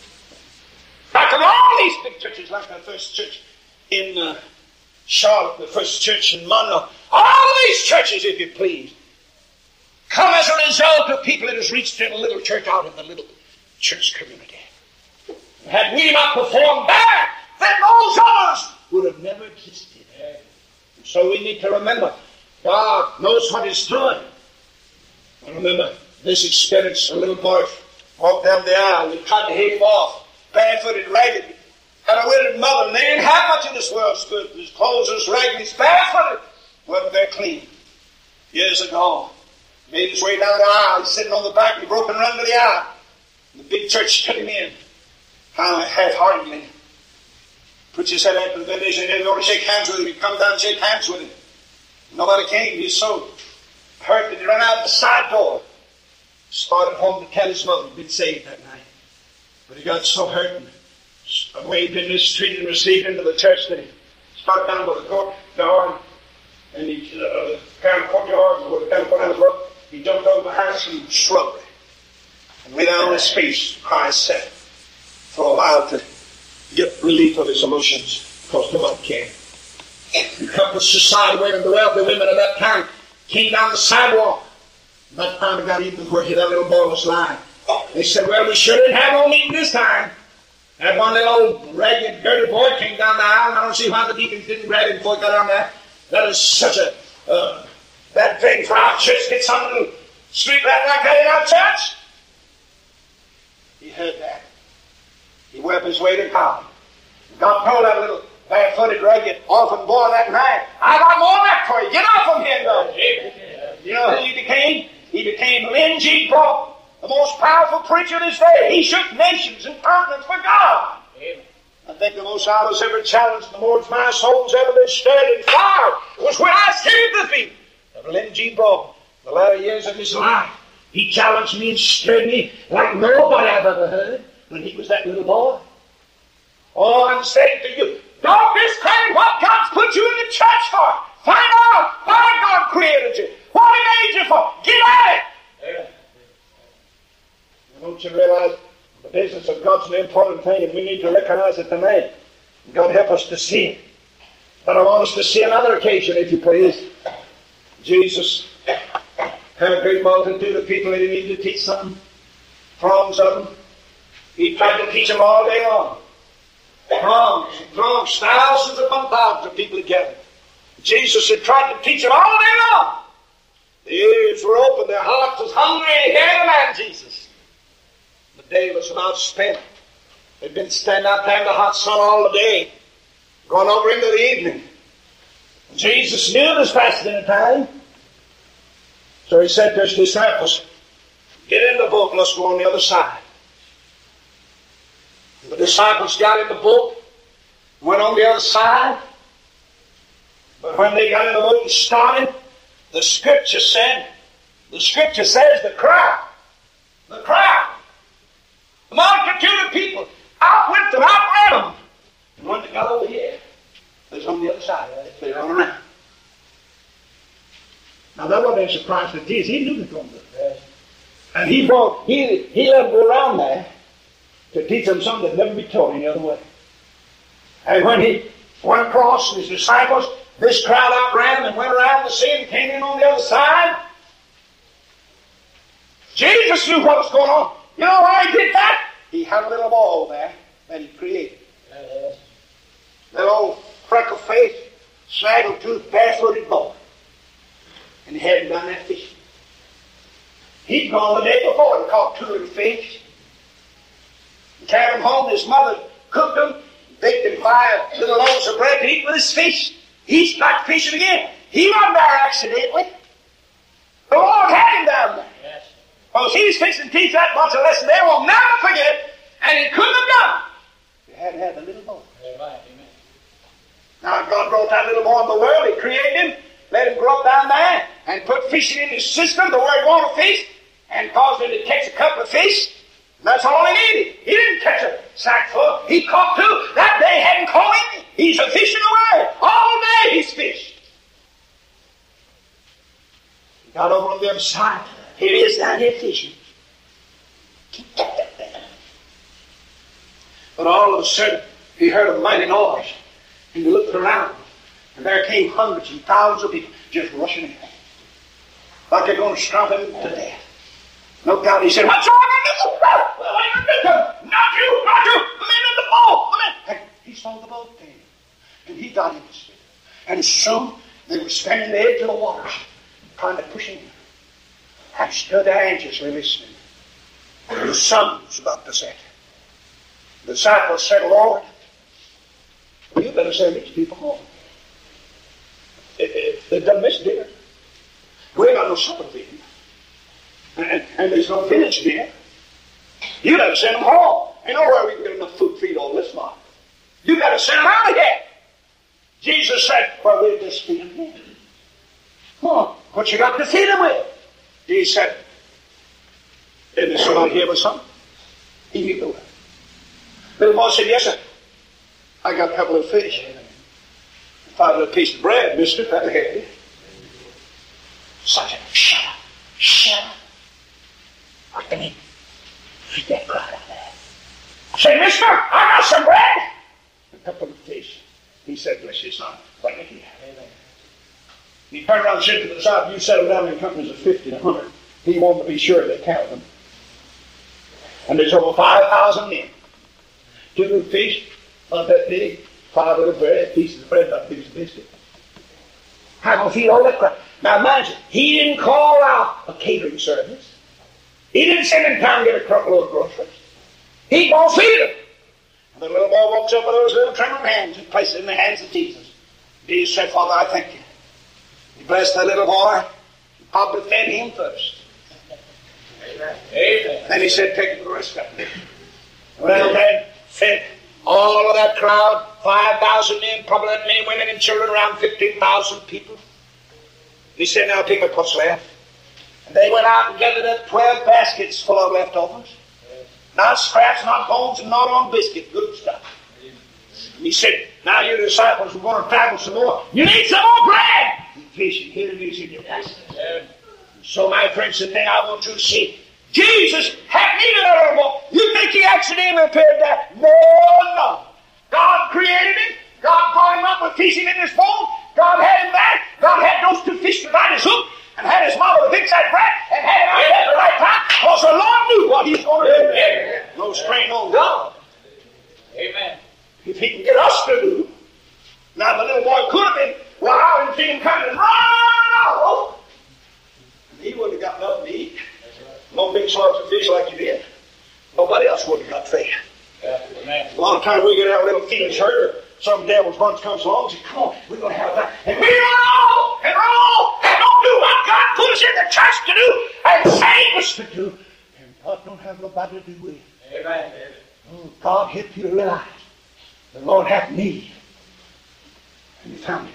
S2: Like in all these big churches, like the first church in uh, Charlotte, the first church in Monroe, all these churches, if you please, come as a result of people that has reached in a little church out in the little church community. Had we not performed that, then those others would have never existed. So we need to remember, God knows what He's doing. I remember this experience. A little boy walked down the aisle. We tried to head him off, barefooted, ragged. Had a withered mother, and they didn't have much in this world. His clothes was ragged. He's barefooted. Wasn't very clean. Years ago, made his way down the aisle. He's sitting on the back. He broke and run to the aisle. The big church took him in, kind of half-heartedly. Preacher said after the benediction, he didn't go to shake hands with him. He'd come down and shake hands with him. Nobody came. He was so hurt that he ran out the side door. Started home to tell his mother he'd been saved that night. But he got so hurt and waved and mistreated and received into the church that he started down by the court door and he, uh, kind of courtyard, where the kind of courtyard was, he jumped over the house and slowly and lay down on his face, cried set for a while to get relief of his emotions because nobody cared. A couple of society women, the wealthy women of that time, came down the sidewalk. By the time it got even where that little boy was lying, they said, well, we sure didn't have no meeting this time. That one little old ragged, dirty boy came down the aisle, and I don't see why the deacons didn't grab him before he got down there. That is such a uh, bad thing for our church to get some little street rat like that in our church. He heard that. He wept his way to God. God told that little barefooted, ragged, orphan boy that night, I got more left for you. Get off from here, though. You know who he became? He became Lynn G. Brock, the most powerful preacher of his day. He shook nations and continents for God. Amen. I think the most I was ever challenged, the most my soul's ever been stirred and fired, was when I saved the feet of Lynn G. Brock. The latter years of his life, he challenged me and stirred me like nobody I've ever heard when he was that little boy. Oh, I'm saying to you, don't discredit what God's put you in the church for. Find out why God created you, what He made you for. Get at it. Yeah. Don't you realize the business of God's an important thing, and we need to recognize it tonight. God help us to see it. But I want us to see another occasion, if you please. Jesus Had a great multitude of people that he needed to teach something. Throngs of them. He tried to teach them all day long. Throngs and throngs, thousands upon thousands of people together. Jesus had tried to teach them all day long. The ears were open, their hearts was hungry to hear the man Jesus. The day was about spent. They'd been standing out there in the hot sun all the day, going over into the evening. Jesus knew it was fast dinner time. So he said to his disciples, get in the boat, let's go on the other side. The disciples got in the boat, went on the other side. But when they got in the boat and started, the scripture said, the scripture says the crowd, the crowd, the multitude of people, outwent them, outran them. And when they got over here, they was on the other side. They run around. Now that wasn't a surprise to Jesus. He knew they were going to do it. And he brought, he, he let them go around there to teach them something that never be taught any other way. And when he went across his disciples, this crowd outran him and went around the sea and came in on the other side. Jesus knew what was going on. You know why he did that? He had a little ball there that he created. That old freckle-faced, snaggle-toothed, barefooted boy. And he hadn't done that fishing. He'd gone the day before and caught two little fish. He carried them home. His mother cooked them, baked them five little loaves of bread to eat with his fish. He started fishing again. He wasn't there accidentally. The Lord had him down there. Yes. Well, he was fixing to teach that bunch of lessons they will never forget, and he couldn't have done it. He hadn't had the little boy. Amen. Now, God brought that little boy in the world. He created him, let him grow up down there, and put fishing in his system to where he wanted to fish, and caused him to catch a couple of fish. That's all he needed. He didn't catch a sack full. He caught two. That day hadn't caught any. He's a fishing away. All day he's fished. He got over on the other side. Here he is down here fishing. Keep that there. But all of a sudden, he heard a mighty noise. And he looked around. And there came hundreds and thousands of people just rushing in. Like they're going to stomp him to death. No doubt he said, what's wrong with this? Well, wait a minute. Not you, not you. The men in the boat. The men. And he saw the boat came. And he got interested. And soon they were standing at the edge of the waters, trying to push him in. I stood there anxiously listening. The sun was about to set. The disciples said, Lord, you better send these people home. They've done missed dinner. We ain't got no supper feeding. And, and there's no village there. You better send them home. Ain't nowhere we can get enough food to feed all this lot. You better send them out of here. Jesus said, well, we'll just feed them here. Huh, what you got to feed them with? Jesus said, isn't there somebody here with something? He knew the way. Little boy said, yes, sir. I got a couple of fish. Five little piece of bread, mister. That'll help you. So I said, shut up. Shut up. What do you mean? Feed that crowd out there. I said, mister, I got some bread. A couple of fish. He said, bless you, son. Bring it here. He turned around and said to the disciples, you settle down in companies of fifty to one hundred. He wanted to be sure they counted them. And there's over five thousand men. Two little fish, not that big. Five little bread, pieces of bread, not pieces of biscuit. How going to feed all that crowd? Now imagine, he didn't call out a catering service. He didn't send him time to get a truckload of groceries. He going to feed them. And the little boy walks up with those little trembling hands and places it in the hands of Jesus. Jesus said, Father, I thank you. He blessed that little boy. He probably fed him first. Amen. Amen. Then he said, take it to the rest of it. Well, then, fed all of that crowd, five thousand men, probably men, women, and children, around fifteen thousand people. And he said, now pick up what's left. And they went out and gathered up twelve baskets full of leftovers. Not scraps, not bones, and not on biscuit. Good stuff. And he said, now you disciples, we're going to travel some more. You need some more bread. And fish and here it is in your basket. So, my friends, the thing I want you to see, Jesus had needed a little more. You think he accidentally appeared there? No, no. God created him. God brought him up with fishing in his boat. God had him there. God had those two fish to bite his hook and had his mama to fix that bread. fish like you did, nobody else would have got fed. A lot of times we get our little feelings hurt, or some devil's bunch comes along and says, come on, we're going to have that. And we roll and roll and don't do what God put us in the church to do and saved us to do. And God don't have nobody to do with it. Amen. Oh, God help you to realize the Lord hath need. And He found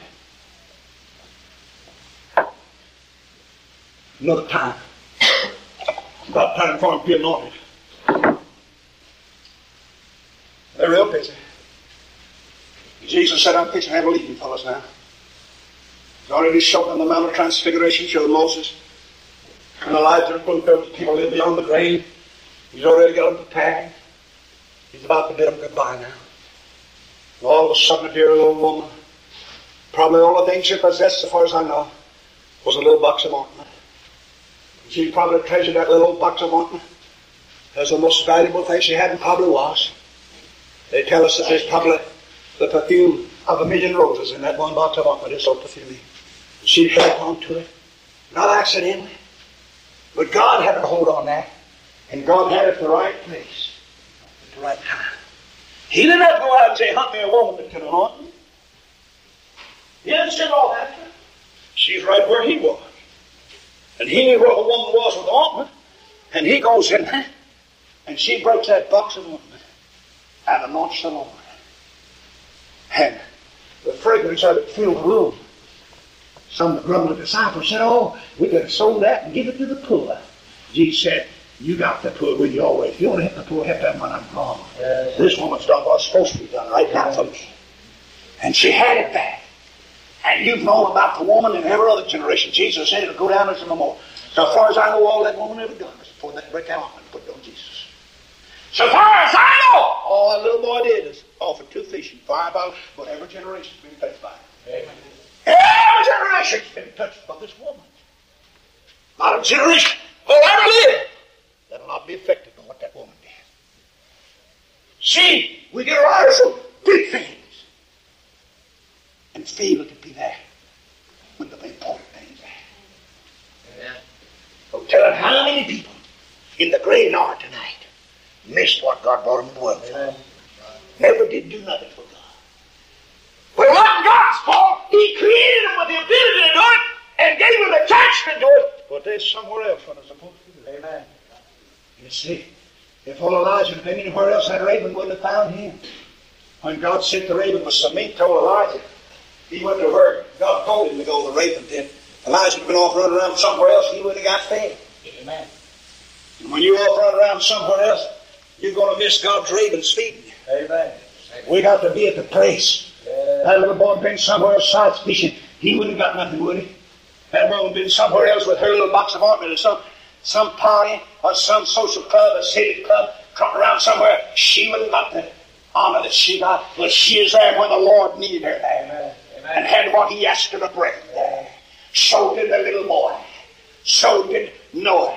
S2: it. Another time. About time for him to be anointed. They're real busy. Jesus said, I'm fixing to have a leaving, fellas, now. He's already showed on the Mount of Transfiguration, showed Moses and Elijah and those people live beyond the grave. He's already got them prepared. He's about to bid them goodbye now. And all of a sudden, a dear little woman, probably all the things she possessed, as far as I know, was a little box of ointment. She probably treasured that little box of ointment as the most valuable thing she had, and probably was. They tell us that there's probably the perfume of a million roses in that one box of ointment. It's so perfumey. She held on to it, not accidentally, but God had a hold on that, and God had it at the right place, at the right time. He didn't have to go out and say, hunt me a woman that can anoint me. He didn't send all that. She's right where he was. And he knew where the woman was with the ointment, and he goes in there, and she breaks that box of ointment and anoints the Lord. And the fragrance of it filled the room. Some of the grumbling disciples said, oh, we could have sold that and give it to the poor. Jesus said, you got the poor with you always. If you want to help the poor, help them when I'm gone. Yes. This woman's done what's supposed to be done right now for me. And she had it back. And you've known about the woman in every other generation. Jesus said it'll go down as a memorial. So far as I know, all that woman ever done is pour that break out and put it on Jesus. So far as I know, all that little boy did is offer two fish and five dollars, but every generation's been touched by it. Amen. Every generation's been touched by this woman. Not a generation will ever live that'll not be affected by what that woman did. See, we get our eyes on big things and fail to be there when the important things are. Yeah. So tell her how many people in the grave yard tonight missed what God brought them in the world for. Never did do nothing for God. But it wasn't God's fault. He created them with the ability to do it and gave them the chance to do it. But they're somewhere else when they're supposed to do it. Amen. You see, if old Elijah had been anywhere else, that raven wouldn't have found him. When God sent the raven with some meat, told Elijah, he went to where God told him to go, the raven did. Elijah had been off running around somewhere else, he wouldn't have got fed. Amen. And when you're off running around somewhere else, you're going to miss God's ravens feeding you. Amen. We got to be at the place. Yeah. That little boy had been somewhere else besides fishing. He wouldn't have got nothing, would he? That woman had been somewhere else with her little box of ointment or some, some party or some social club, a civic club, trotting around somewhere. She wouldn't have got the honor that she got, but she is there when the Lord needed her there. Amen. And had what he asked her to bring there. So did the little boy. So did Noah.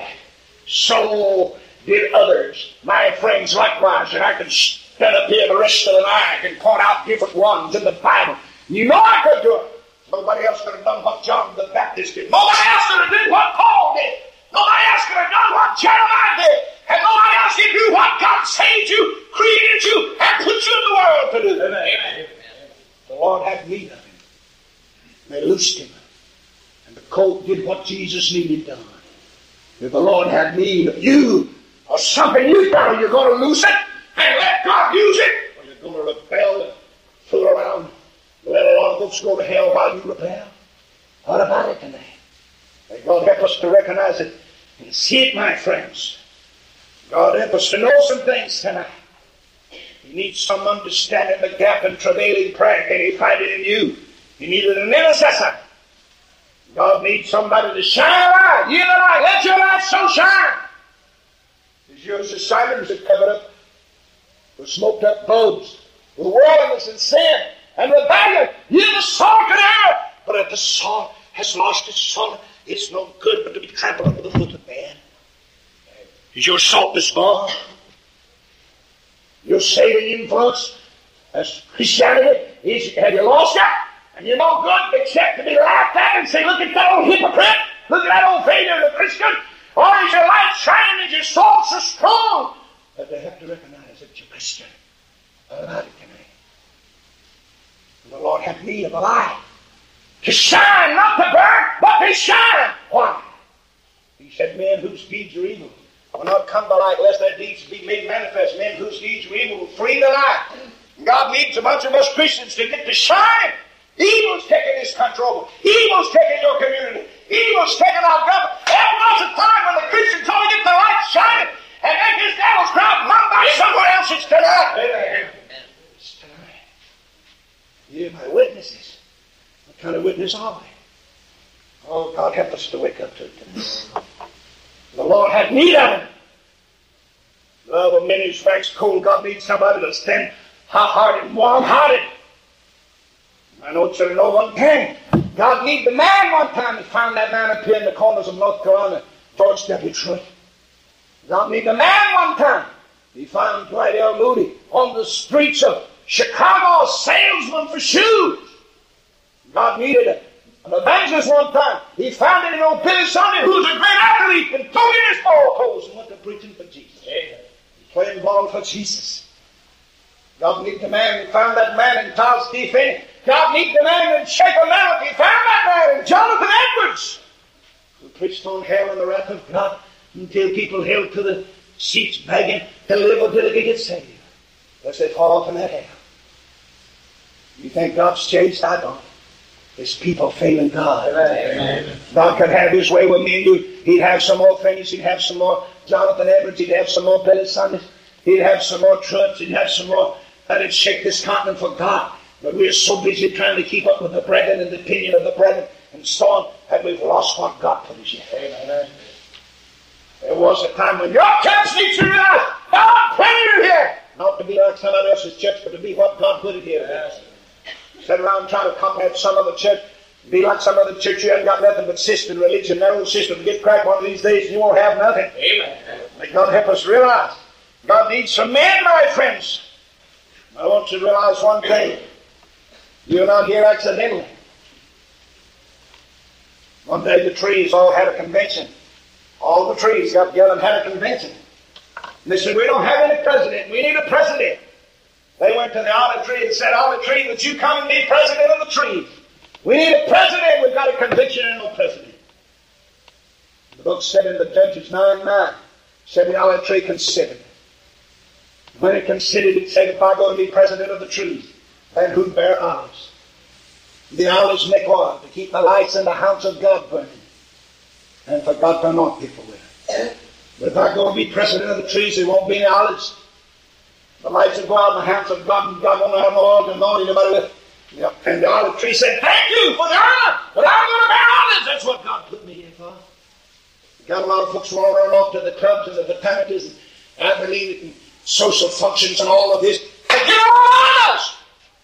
S2: So did others. My friends likewise. And I can stand up here the rest of the night and point out different ones in the Bible. You know I could do it. Nobody else could have done what John the Baptist did. Nobody else could have done what Paul did. Nobody else could have done what Jeremiah did. And nobody else can do what God saved you, created you, and put you in the world to do. Amen. Amen. The Lord had need of him. They loosed him. And the colt did what Jesus needed done. If the Lord had need of you or something you thought you're going to loose it and let God use it, or you're going to rebel and fool around, let a lot of folks go to hell while you rebel. What about it tonight? May God help us to recognize it and see it, my friends. God help us to know some things tonight. You need some understanding the gap and travailing prayer. Can He find it in you? You needed an intercessor. God needs somebody to shine a light. You and I, let your light so shine. As yours is Simons that covered up with smoked up bulbs, with worldliness and sin and rebellion. You're the salt of the earth. But if the salt has lost its salt, it's no good but to be trampled under the foot of man. Is your saltness gone? Your saving influence as Christianity, is, have you lost it? And you're no good except to be laughed at and say, look at that old hypocrite. Look at that old failure of a Christian. Or is your light shining? Is your soul so strong that they have to recognize that you're a Christian? About it tonight. The Lord had need of a light to shine, not to burn, but to shine. Why? He said, men whose deeds are evil will not come to light lest their deeds be made manifest. Men whose deeds are evil will flee the light. God needs a bunch of us Christians to get to shine. Evil's taking this country over. Evil's taking your community. Evil's taking our government. There was a time when the Christians only get the light shining and make this devil's crowd run by somewhere else instead of. Amen. It's tonight. You're my witnesses. What kind of witness are we? Oh, God help us to wake up to it tonight. The Lord had need of him. Love of many is waxed cold. God needs somebody to stand hot-hearted and warm-hearted. I know it's no one can. God needed a man one time. He found that man up here in the corners of North Carolina, George W. Truett. God needed a man one time. He found Dwight L. Moody on the streets of Chicago, a salesman for shoes. God needed a, an evangelist one time. He found it in old Billy Sunday, who's a great athlete, and threw in his ball clothes and went to preaching for Jesus. Yeah. Playing ball for Jesus. God needed a man. He found that man in Charles D. Finney. God needed a man in Shaker Mount. He found that man in Jonathan Edwards, who preached on hell and the wrath of God until people held to the seats begging to live until they get saved. Lest they fall from that hell. You think God's changed? I don't. It's people failing God. Amen. God could have his way with me and you. He'd have some more things. He'd have some more Jonathan Edwards. He'd have some more Billy Sundays. He'd have some more Truetts. He'd have some more that'd shake this continent for God. But we're so busy trying to keep up with the brethren and the opinion of the brethren and so on that we've lost what God put us in. Amen. There was a time when your church needs to realize God put you here. Not to be like somebody else's church, but to be what God put it here. Yes. Sit around trying to copy some other church. Be like some other church. You haven't got nothing but system, religion, their own system. Get cracked one of these days and you won't have nothing. Amen. May God help us realize God needs some men, my friends. I want you to realize one thing. You're not here accidentally. One day the trees all had a convention. All the trees got together and had a convention. And they said, we don't have any president. We need a president. They went to the olive tree and said, olive tree, would you come and be president of the trees? We need a president. We've got a convention and no president. The book said in the Judges nine nine, said the olive tree considered. When it considered, it said, if I go to be president of the trees, then who bear olives? The olives make oil to keep the lights in the house of God burning, and for God to anoint people with it. But if I go to be president of the trees, there won't be any olives. The lights will go out in the house of God, and God won't have no oil to anoint anybody with. Yep. And the olive tree said, thank you for the honor, but I'm going to bear olives. That's what God put me here for. Got a lot of folks wandering off to the clubs and the fraternities, and I believe in social functions and all of this. And get on us!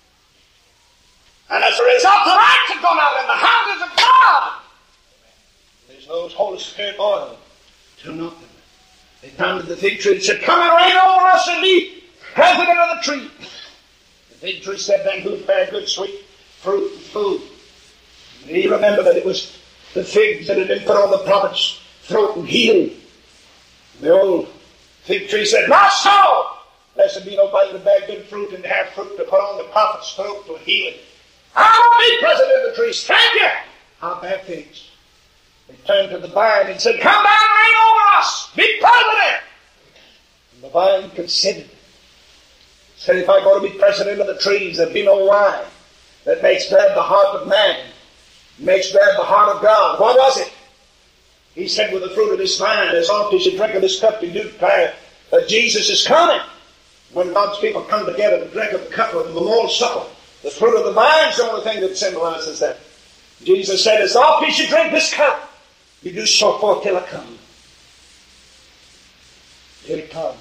S2: And as a result, the lights have gone out in the houses of God. There's no Holy Spirit oil to anoint them. They founded the fig tree and said, come and reign over us and be president of the tree. The fig tree said, then who bear good sweet fruit and food. And he remembered that it was the figs that had been put on the prophet's throat and healed. The old fig tree said, not so! Lest there be nobody to bear good fruit and to have fruit to put on the prophet's throat to heal it. I will be president of the trees. Thank you. I'll bear figs. They turned to the vine and said, come down and reign over us. Be president. And the vine considered. Said, if I go to be president of the trees, there'll be no wine that makes glad the heart of man, makes glad the heart of God. What was it? He said, with the fruit of this vine, as oft as you drink of this cup, you do declare that Jesus is coming. When God's people come together to drink of the cup of the memorial supper, the fruit of the vine is the only thing that symbolizes that. Jesus said, as oft as you drink this cup, you do so forth till it comes. Till it comes.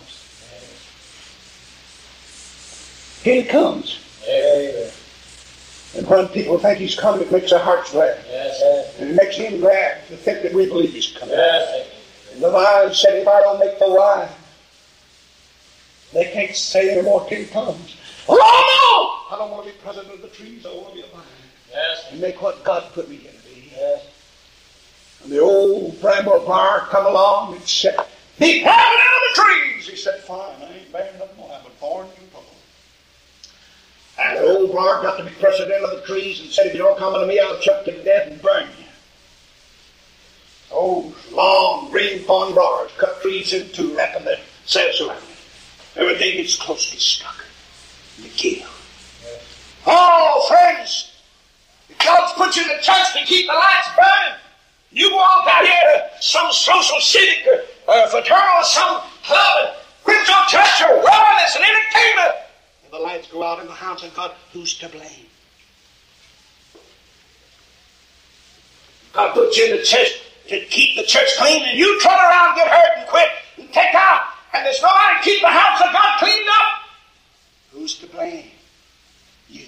S2: Till it comes. Amen. And when people think he's coming, it makes their hearts glad. Yes. And it makes him glad to think that we believe he's coming. Yes. And the vine said, if I don't make the wine, they can't say anymore till he comes. Oh, no! I don't want to be president of the trees. I want to be a vine. Yes. And make what God put me here to be. Yes. And the old bramble briar come along and said, "Be planted out of the trees." He said, "Fine, I ain't bearing nothing more. I'm a thorn you pull." And the old briar got to be president of the trees and said, "If you don't come unto me, I'll chuck you to death and burn you." Those long green pond briars cut trees in two, wrapping themselves around it. Everything gets closely stuck and they kill. Oh, friends, if God's put you in the church to keep the lights burning, you walk out here to some social, civic, or, or fraternal, or some club, and quit your church or run as an entertainer, and the lights go out in the house of God, who's to blame? God put you in the church to keep the church clean, and you turn around and get hurt and quit and take out, and there's nobody to keep the house of God cleaned up. Who's to blame? You.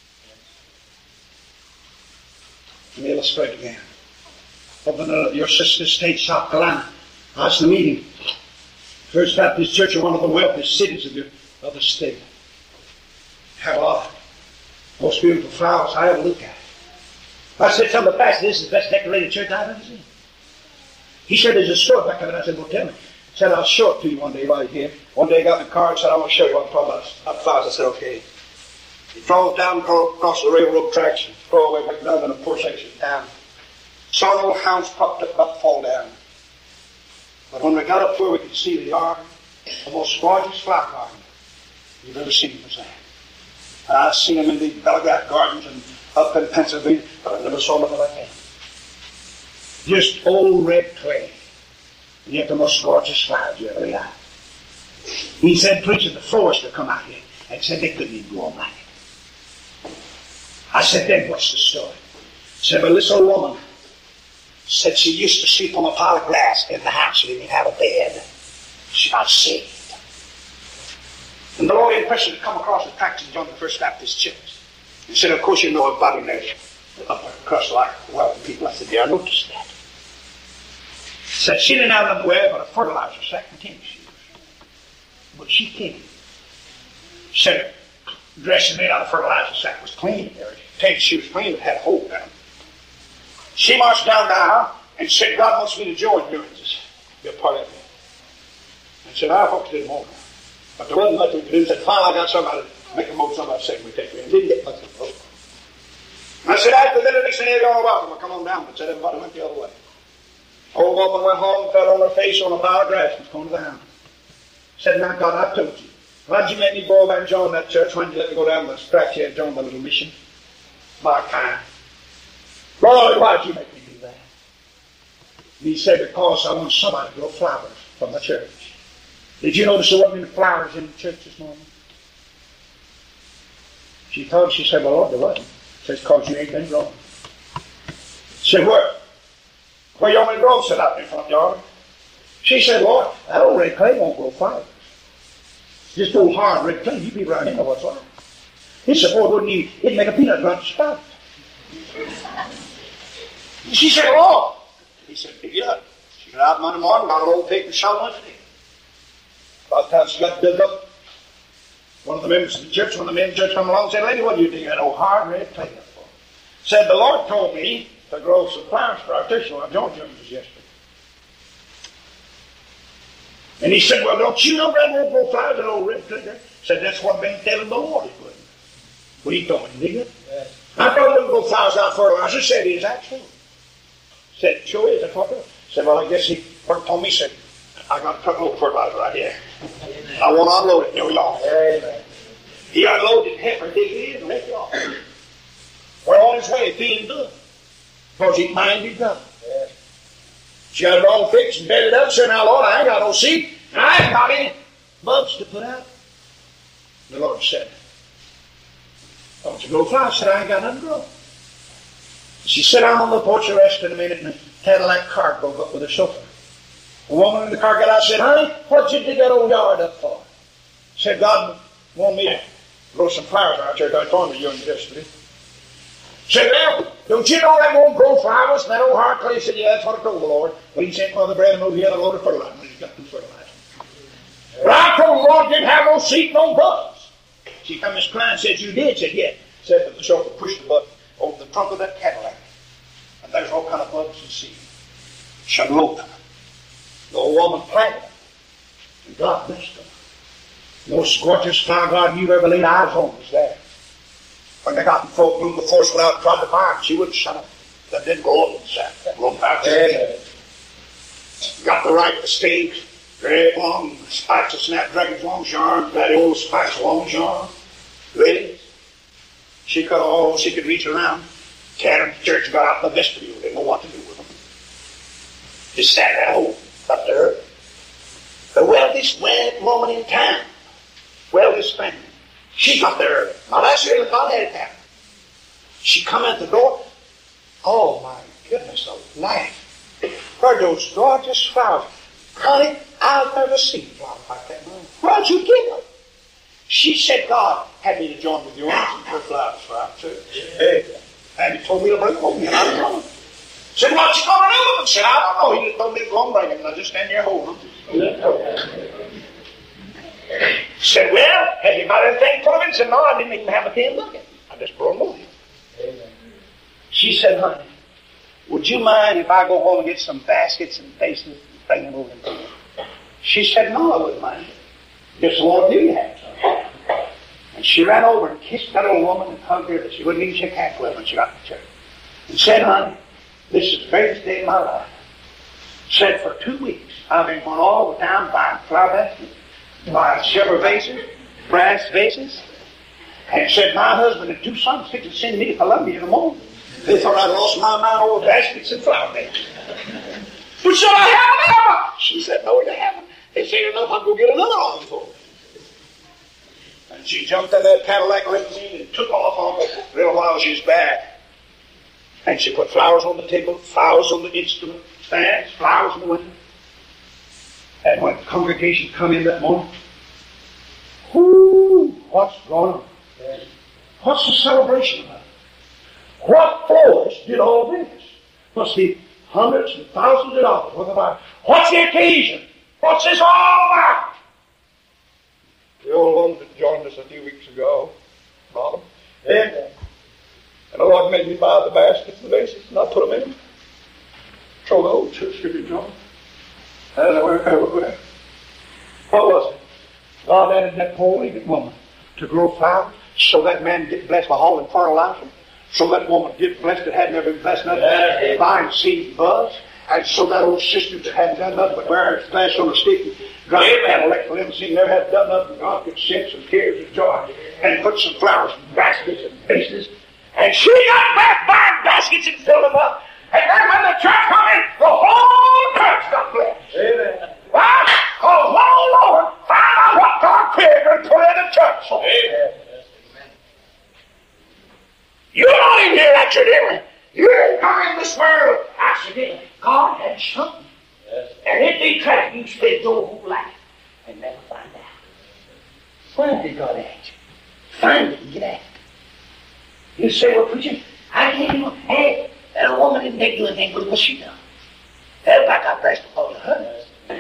S2: Let me illustrate again. Up in uh, your sister state, South Carolina, I was in a meeting. First Baptist Church in one of the wealthiest cities of the, of the state. Had a lot of most beautiful flowers I ever looked at. I said, "Some of the pastor, this is the best decorated church I've ever seen." He said, "There's a store back there." And I said, "Well, tell me." He said, "I'll show it to you one day while you're here." One day he got in the car and said, "I want to show you what I'm talking about." About flowers. I said, "Okay." He drove down across the railroad tracks and drove away back down in a poor section of town. Saw an old house propped up about to fall down. But when we got up where we could see the yard, the most gorgeous flower garden you've ever seen was there. And I've seen them in the Belgrade Gardens and up in Pennsylvania, but I never saw nothing like that. Just old red clay. And yet the most gorgeous flowers you ever had. He said, "Preacher, the forester come out here and said they couldn't even go on like it." I said, "Then what's the story?" He said, "Well, this old woman said she used to sleep on a pile of grass in the house. She didn't even have a bed. She got saved. And the Lord impressed her to come across the tracks and join the First Baptist Church. He said, 'Of course you know about him there, upper crust like wealthy people.' I said, 'Yeah, I noticed that.' He said, she didn't have nothing to wear but a fertilizer sack and tennis shoes. But she came. She said, the dress made out of fertilizer sack was clean. Her tennis shoes clean, it had a hole down. She marched down the aisle and said, 'God wants me to join you and just be a part of it.' I said, 'Our folks didn't want her. But there wasn't much we could do.' He said, 'Finally, I got somebody to make a move, somebody said we take her in.' Didn't get much of a vote. I said, 'After the next thing they're going to welcome her, come on down.' But said everybody went the other way. Old woman went home, fell on her face on a pile of grass and was going down. Said, 'My God, I told you. Why'd you make me go over and join that church? Why'd you let me go down the track here and join the little mission? My kind. Lord, why'd you make me do that?' And he said, 'Because I want somebody to grow flowers from the church.' Did you notice there wasn't any flowers in the church this morning? She told, she said, 'Well, Lord, there wasn't.' He says, 'Because you ain't been growing.' She said, 'Where? Where you want me to grow?' Said, 'Out in the front yard.' She said, 'Lord, that old red clay won't grow flowers. Just old hard red clay, you be around here know what's like.' He said, 'Boy, wouldn't you, it'd make a peanut butter spout.' She said, 'Lord.' He said, 'Yeah.' She got out Monday morning, got an old pig and shot one today. About the time she got built up, one of the members of the church, one of the men of the church come along and said, 'Lady, what are you doing that old hard red clay up for?' Said, 'The Lord told me to grow some flowers for our church, so I joined him yesterday.' And he said, 'Well, don't you know that won't grow flowers and old red clay?' Said, 'That's what I've been telling the Lord he wouldn't.' Well, he told me, didn't you? Yes. I told him to grow flowers out fertilizer. Said, 'Is that true?' Said, 'Sure is.' I thought that. Said, 'Well, I guess he told me,' said, 'I got a truck load of fertilizer right here. I want to unload it in your yard.' Amen. He unloaded it, heifer, dig it in, and left it off. We're on his way, feeling good. Because he minded God. Yeah. She got it all fixed and bedded up. Said, 'Now, Lord, I ain't got no seed. I ain't got any buds to put out.' The Lord said, 'I want you to grow flowers.' Said, 'I ain't got nothing to grow.' She sat down on the porch and rested a minute, and a Cadillac car drove up with a chauffeur. A woman in the car got out and said, 'Honey, what'd you dig that old yard up for?' Said, 'God wanted me to grow some flowers out there. I told you yesterday.' Said, 'Well, don't you know that won't grow flowers?' And that old hard clay said, 'Yeah, that's what I told the Lord. But he sent Mother Brandon over here to load of fertilizer. He's got some fertilizer. But I told the Lord didn't have no seed, no buds.' She come Miss Klein said, 'You did?' Said, 'Yeah.' Said, but the chauffeur pushed the button over the trunk of that Cadillac. And there's all kind of buds and seed. She unloaded them. The old woman planted them. And God blessed them. The most gorgeous flower garden you've ever laid eyes on was there. When they got in full bloom, the force went out and tried to find. She wouldn't shut up. That didn't go on the side. Blown out there. Got the right mistakes. Great long spikes of snapdragons, long sharp, that old spikes, long sharp. Ladies. She could, oh, she could reach around. Carried them to church and got out in the vestibule. Didn't know what to do with them. Just sat there, oh, up there. The wealthiest woman in town. Wealthiest family. She got there early. Now that's really God had it happen. She come at the door. Oh my goodness, the life. Where those gorgeous flowers. Honey, I've never seen flowers like that. Where'd you get them? She said God had me to join with yours and put flowers for our church. Hey. And he told me to bring them over here. I don't know. Said, what you gonna do with them? Said, I don't know. He just told me to go and bring them. And I just stand there holding them. Said, well, have you got anything for them? Said, no, I didn't even have a pen looking. I just brought them over here. Amen. She said, honey, would you mind if I go home and get some baskets and vases and bring them over to you? She said, no, I wouldn't mind. Just want you to have some. And she ran over and kissed that old woman and hugged her that she wouldn't even shake hands with her when she got to church. And said, honey, this is the greatest day of my life. Said, for two weeks, I've been going all the time buying flower baskets, buying silver vases, brass vases. And said, my husband and two sons fixed to send me to Columbia in the morning. They thought I'd lost my mind over baskets and flower vases. But should I have them? She said, no, you haven't. They said enough, I'll go get another one for them. And she jumped in that Cadillac limousine and took off on it. A little while she was back. And she put flowers on the table, flowers on the instrument stands, flowers in the window. And when the congregation come in that morning, whoo, what's going on? What's the celebration about? What florist did all this? Must be hundreds and thousands of dollars worth of art. What's the occasion? What's this all about? The old woman that joined us a few weeks ago brought them. And, and the Lord made me buy the baskets and the vases, and I put them in. So the old church could be joined. And they were everywhere. What was it? God added that poor wicked woman to grow flowers so that man get blessed by hauling fertilizer, so that woman get blessed that had never been blessed nothing, yeah. Buying seed buds, and so that old sister that hadn't done nothing but wear her flash on a stick and drive a Cadillac limousine, never had done nothing, God could send some tears of joy and put some flowers in baskets and vases, and she got back buying baskets and filled them up. And then when the church come in, the whole church got blessed. Amen. Why? Because one old Lord found out what God figured and put in the church. Amen. You don't even hear that, you didn't. You didn't come in this world accidentally. God had something. Yes. And if they try, you spend your whole life and never find out. Where did God ask you? Find it and get at it. You say, well, preacher, I can't even. Hey, that woman didn't make you anything good, what she done? Everybody got blessed because of her.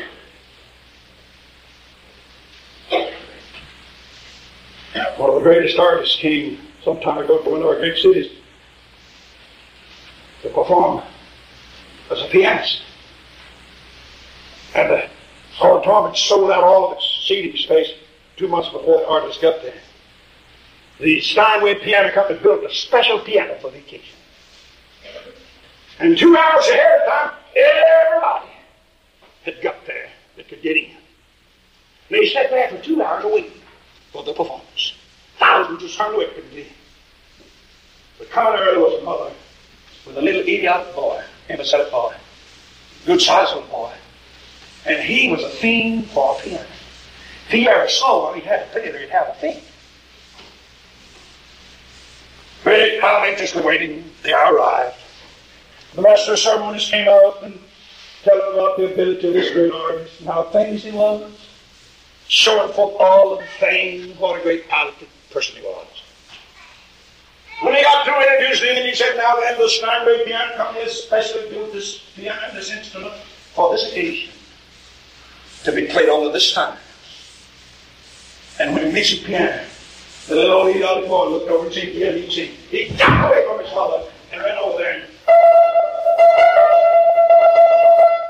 S2: One of the greatest artists came some time ago to one of our great cities to perform as a pianist. And the auditorium had sold out all of its seating space two months before the artist got there. The Steinway Piano Company built a special piano for the occasion. And two hours ahead of time, everybody had got there that could get in. And they sat there for two hours waiting for the performance. Thousands just hung away couldn't get in. But coming early was a mother with a little idiotic boy, imbecilic boy, good-sized little boy. And he was a fiend for a piano. If he ever saw one, he had to play it or he'd have a fit. Great how anxiously waiting, they arrived. The master of ceremonies came up and telling them about the ability of this great artist and how famous he was, showing forth all of the fame, what a great talented person he was. When he got through introducing him, he said, now then, the Steinway Piano Company has specially built this piano, this instrument, for this occasion, to be played on at this time. And when he makes a piano, the little old idiotic boy looked over and said, yeah, he said, he got away from his mother and ran over there and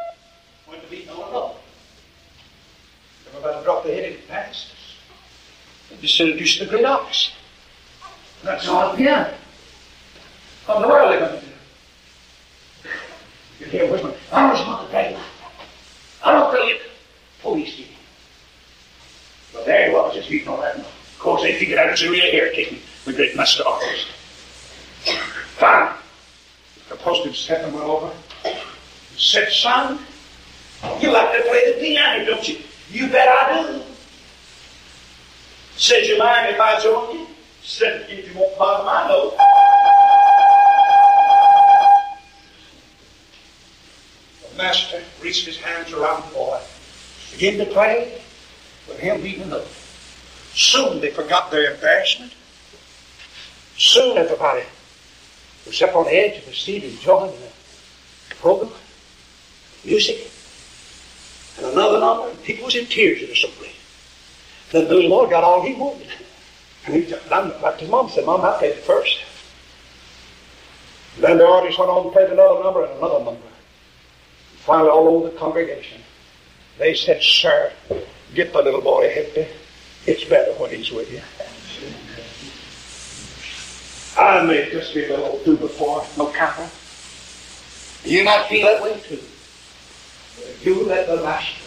S2: introduced to the great office. That's all at the piano. What in the world are they going to do? You hear whispering, I was not the great light. I don't believe it. Police did. But there he was, just eating all that. Of course, they figured out it's a real air taking the great master office. Fine. The postage set went over. He said, son, you like to play the piano, don't you? You bet I do. Says you mind if I join you? Said if you won't bother my note. The master reached his hands around the boy, began to play with him leading the note. Soon they forgot their embarrassment. Soon everybody was up on the edge of the seat enjoying the program, music, and another number. People was in tears in the assembly. Then the Lord got all he wanted. And he just done back to his mom and said, Mom, I played it first. Then the audience went on and played another number and another number. Finally, all over the congregation, they said, Sir, get the little boy happy. It's better when he's with you. I may just be a little too before, no counter. You might feel that way too. But you let the master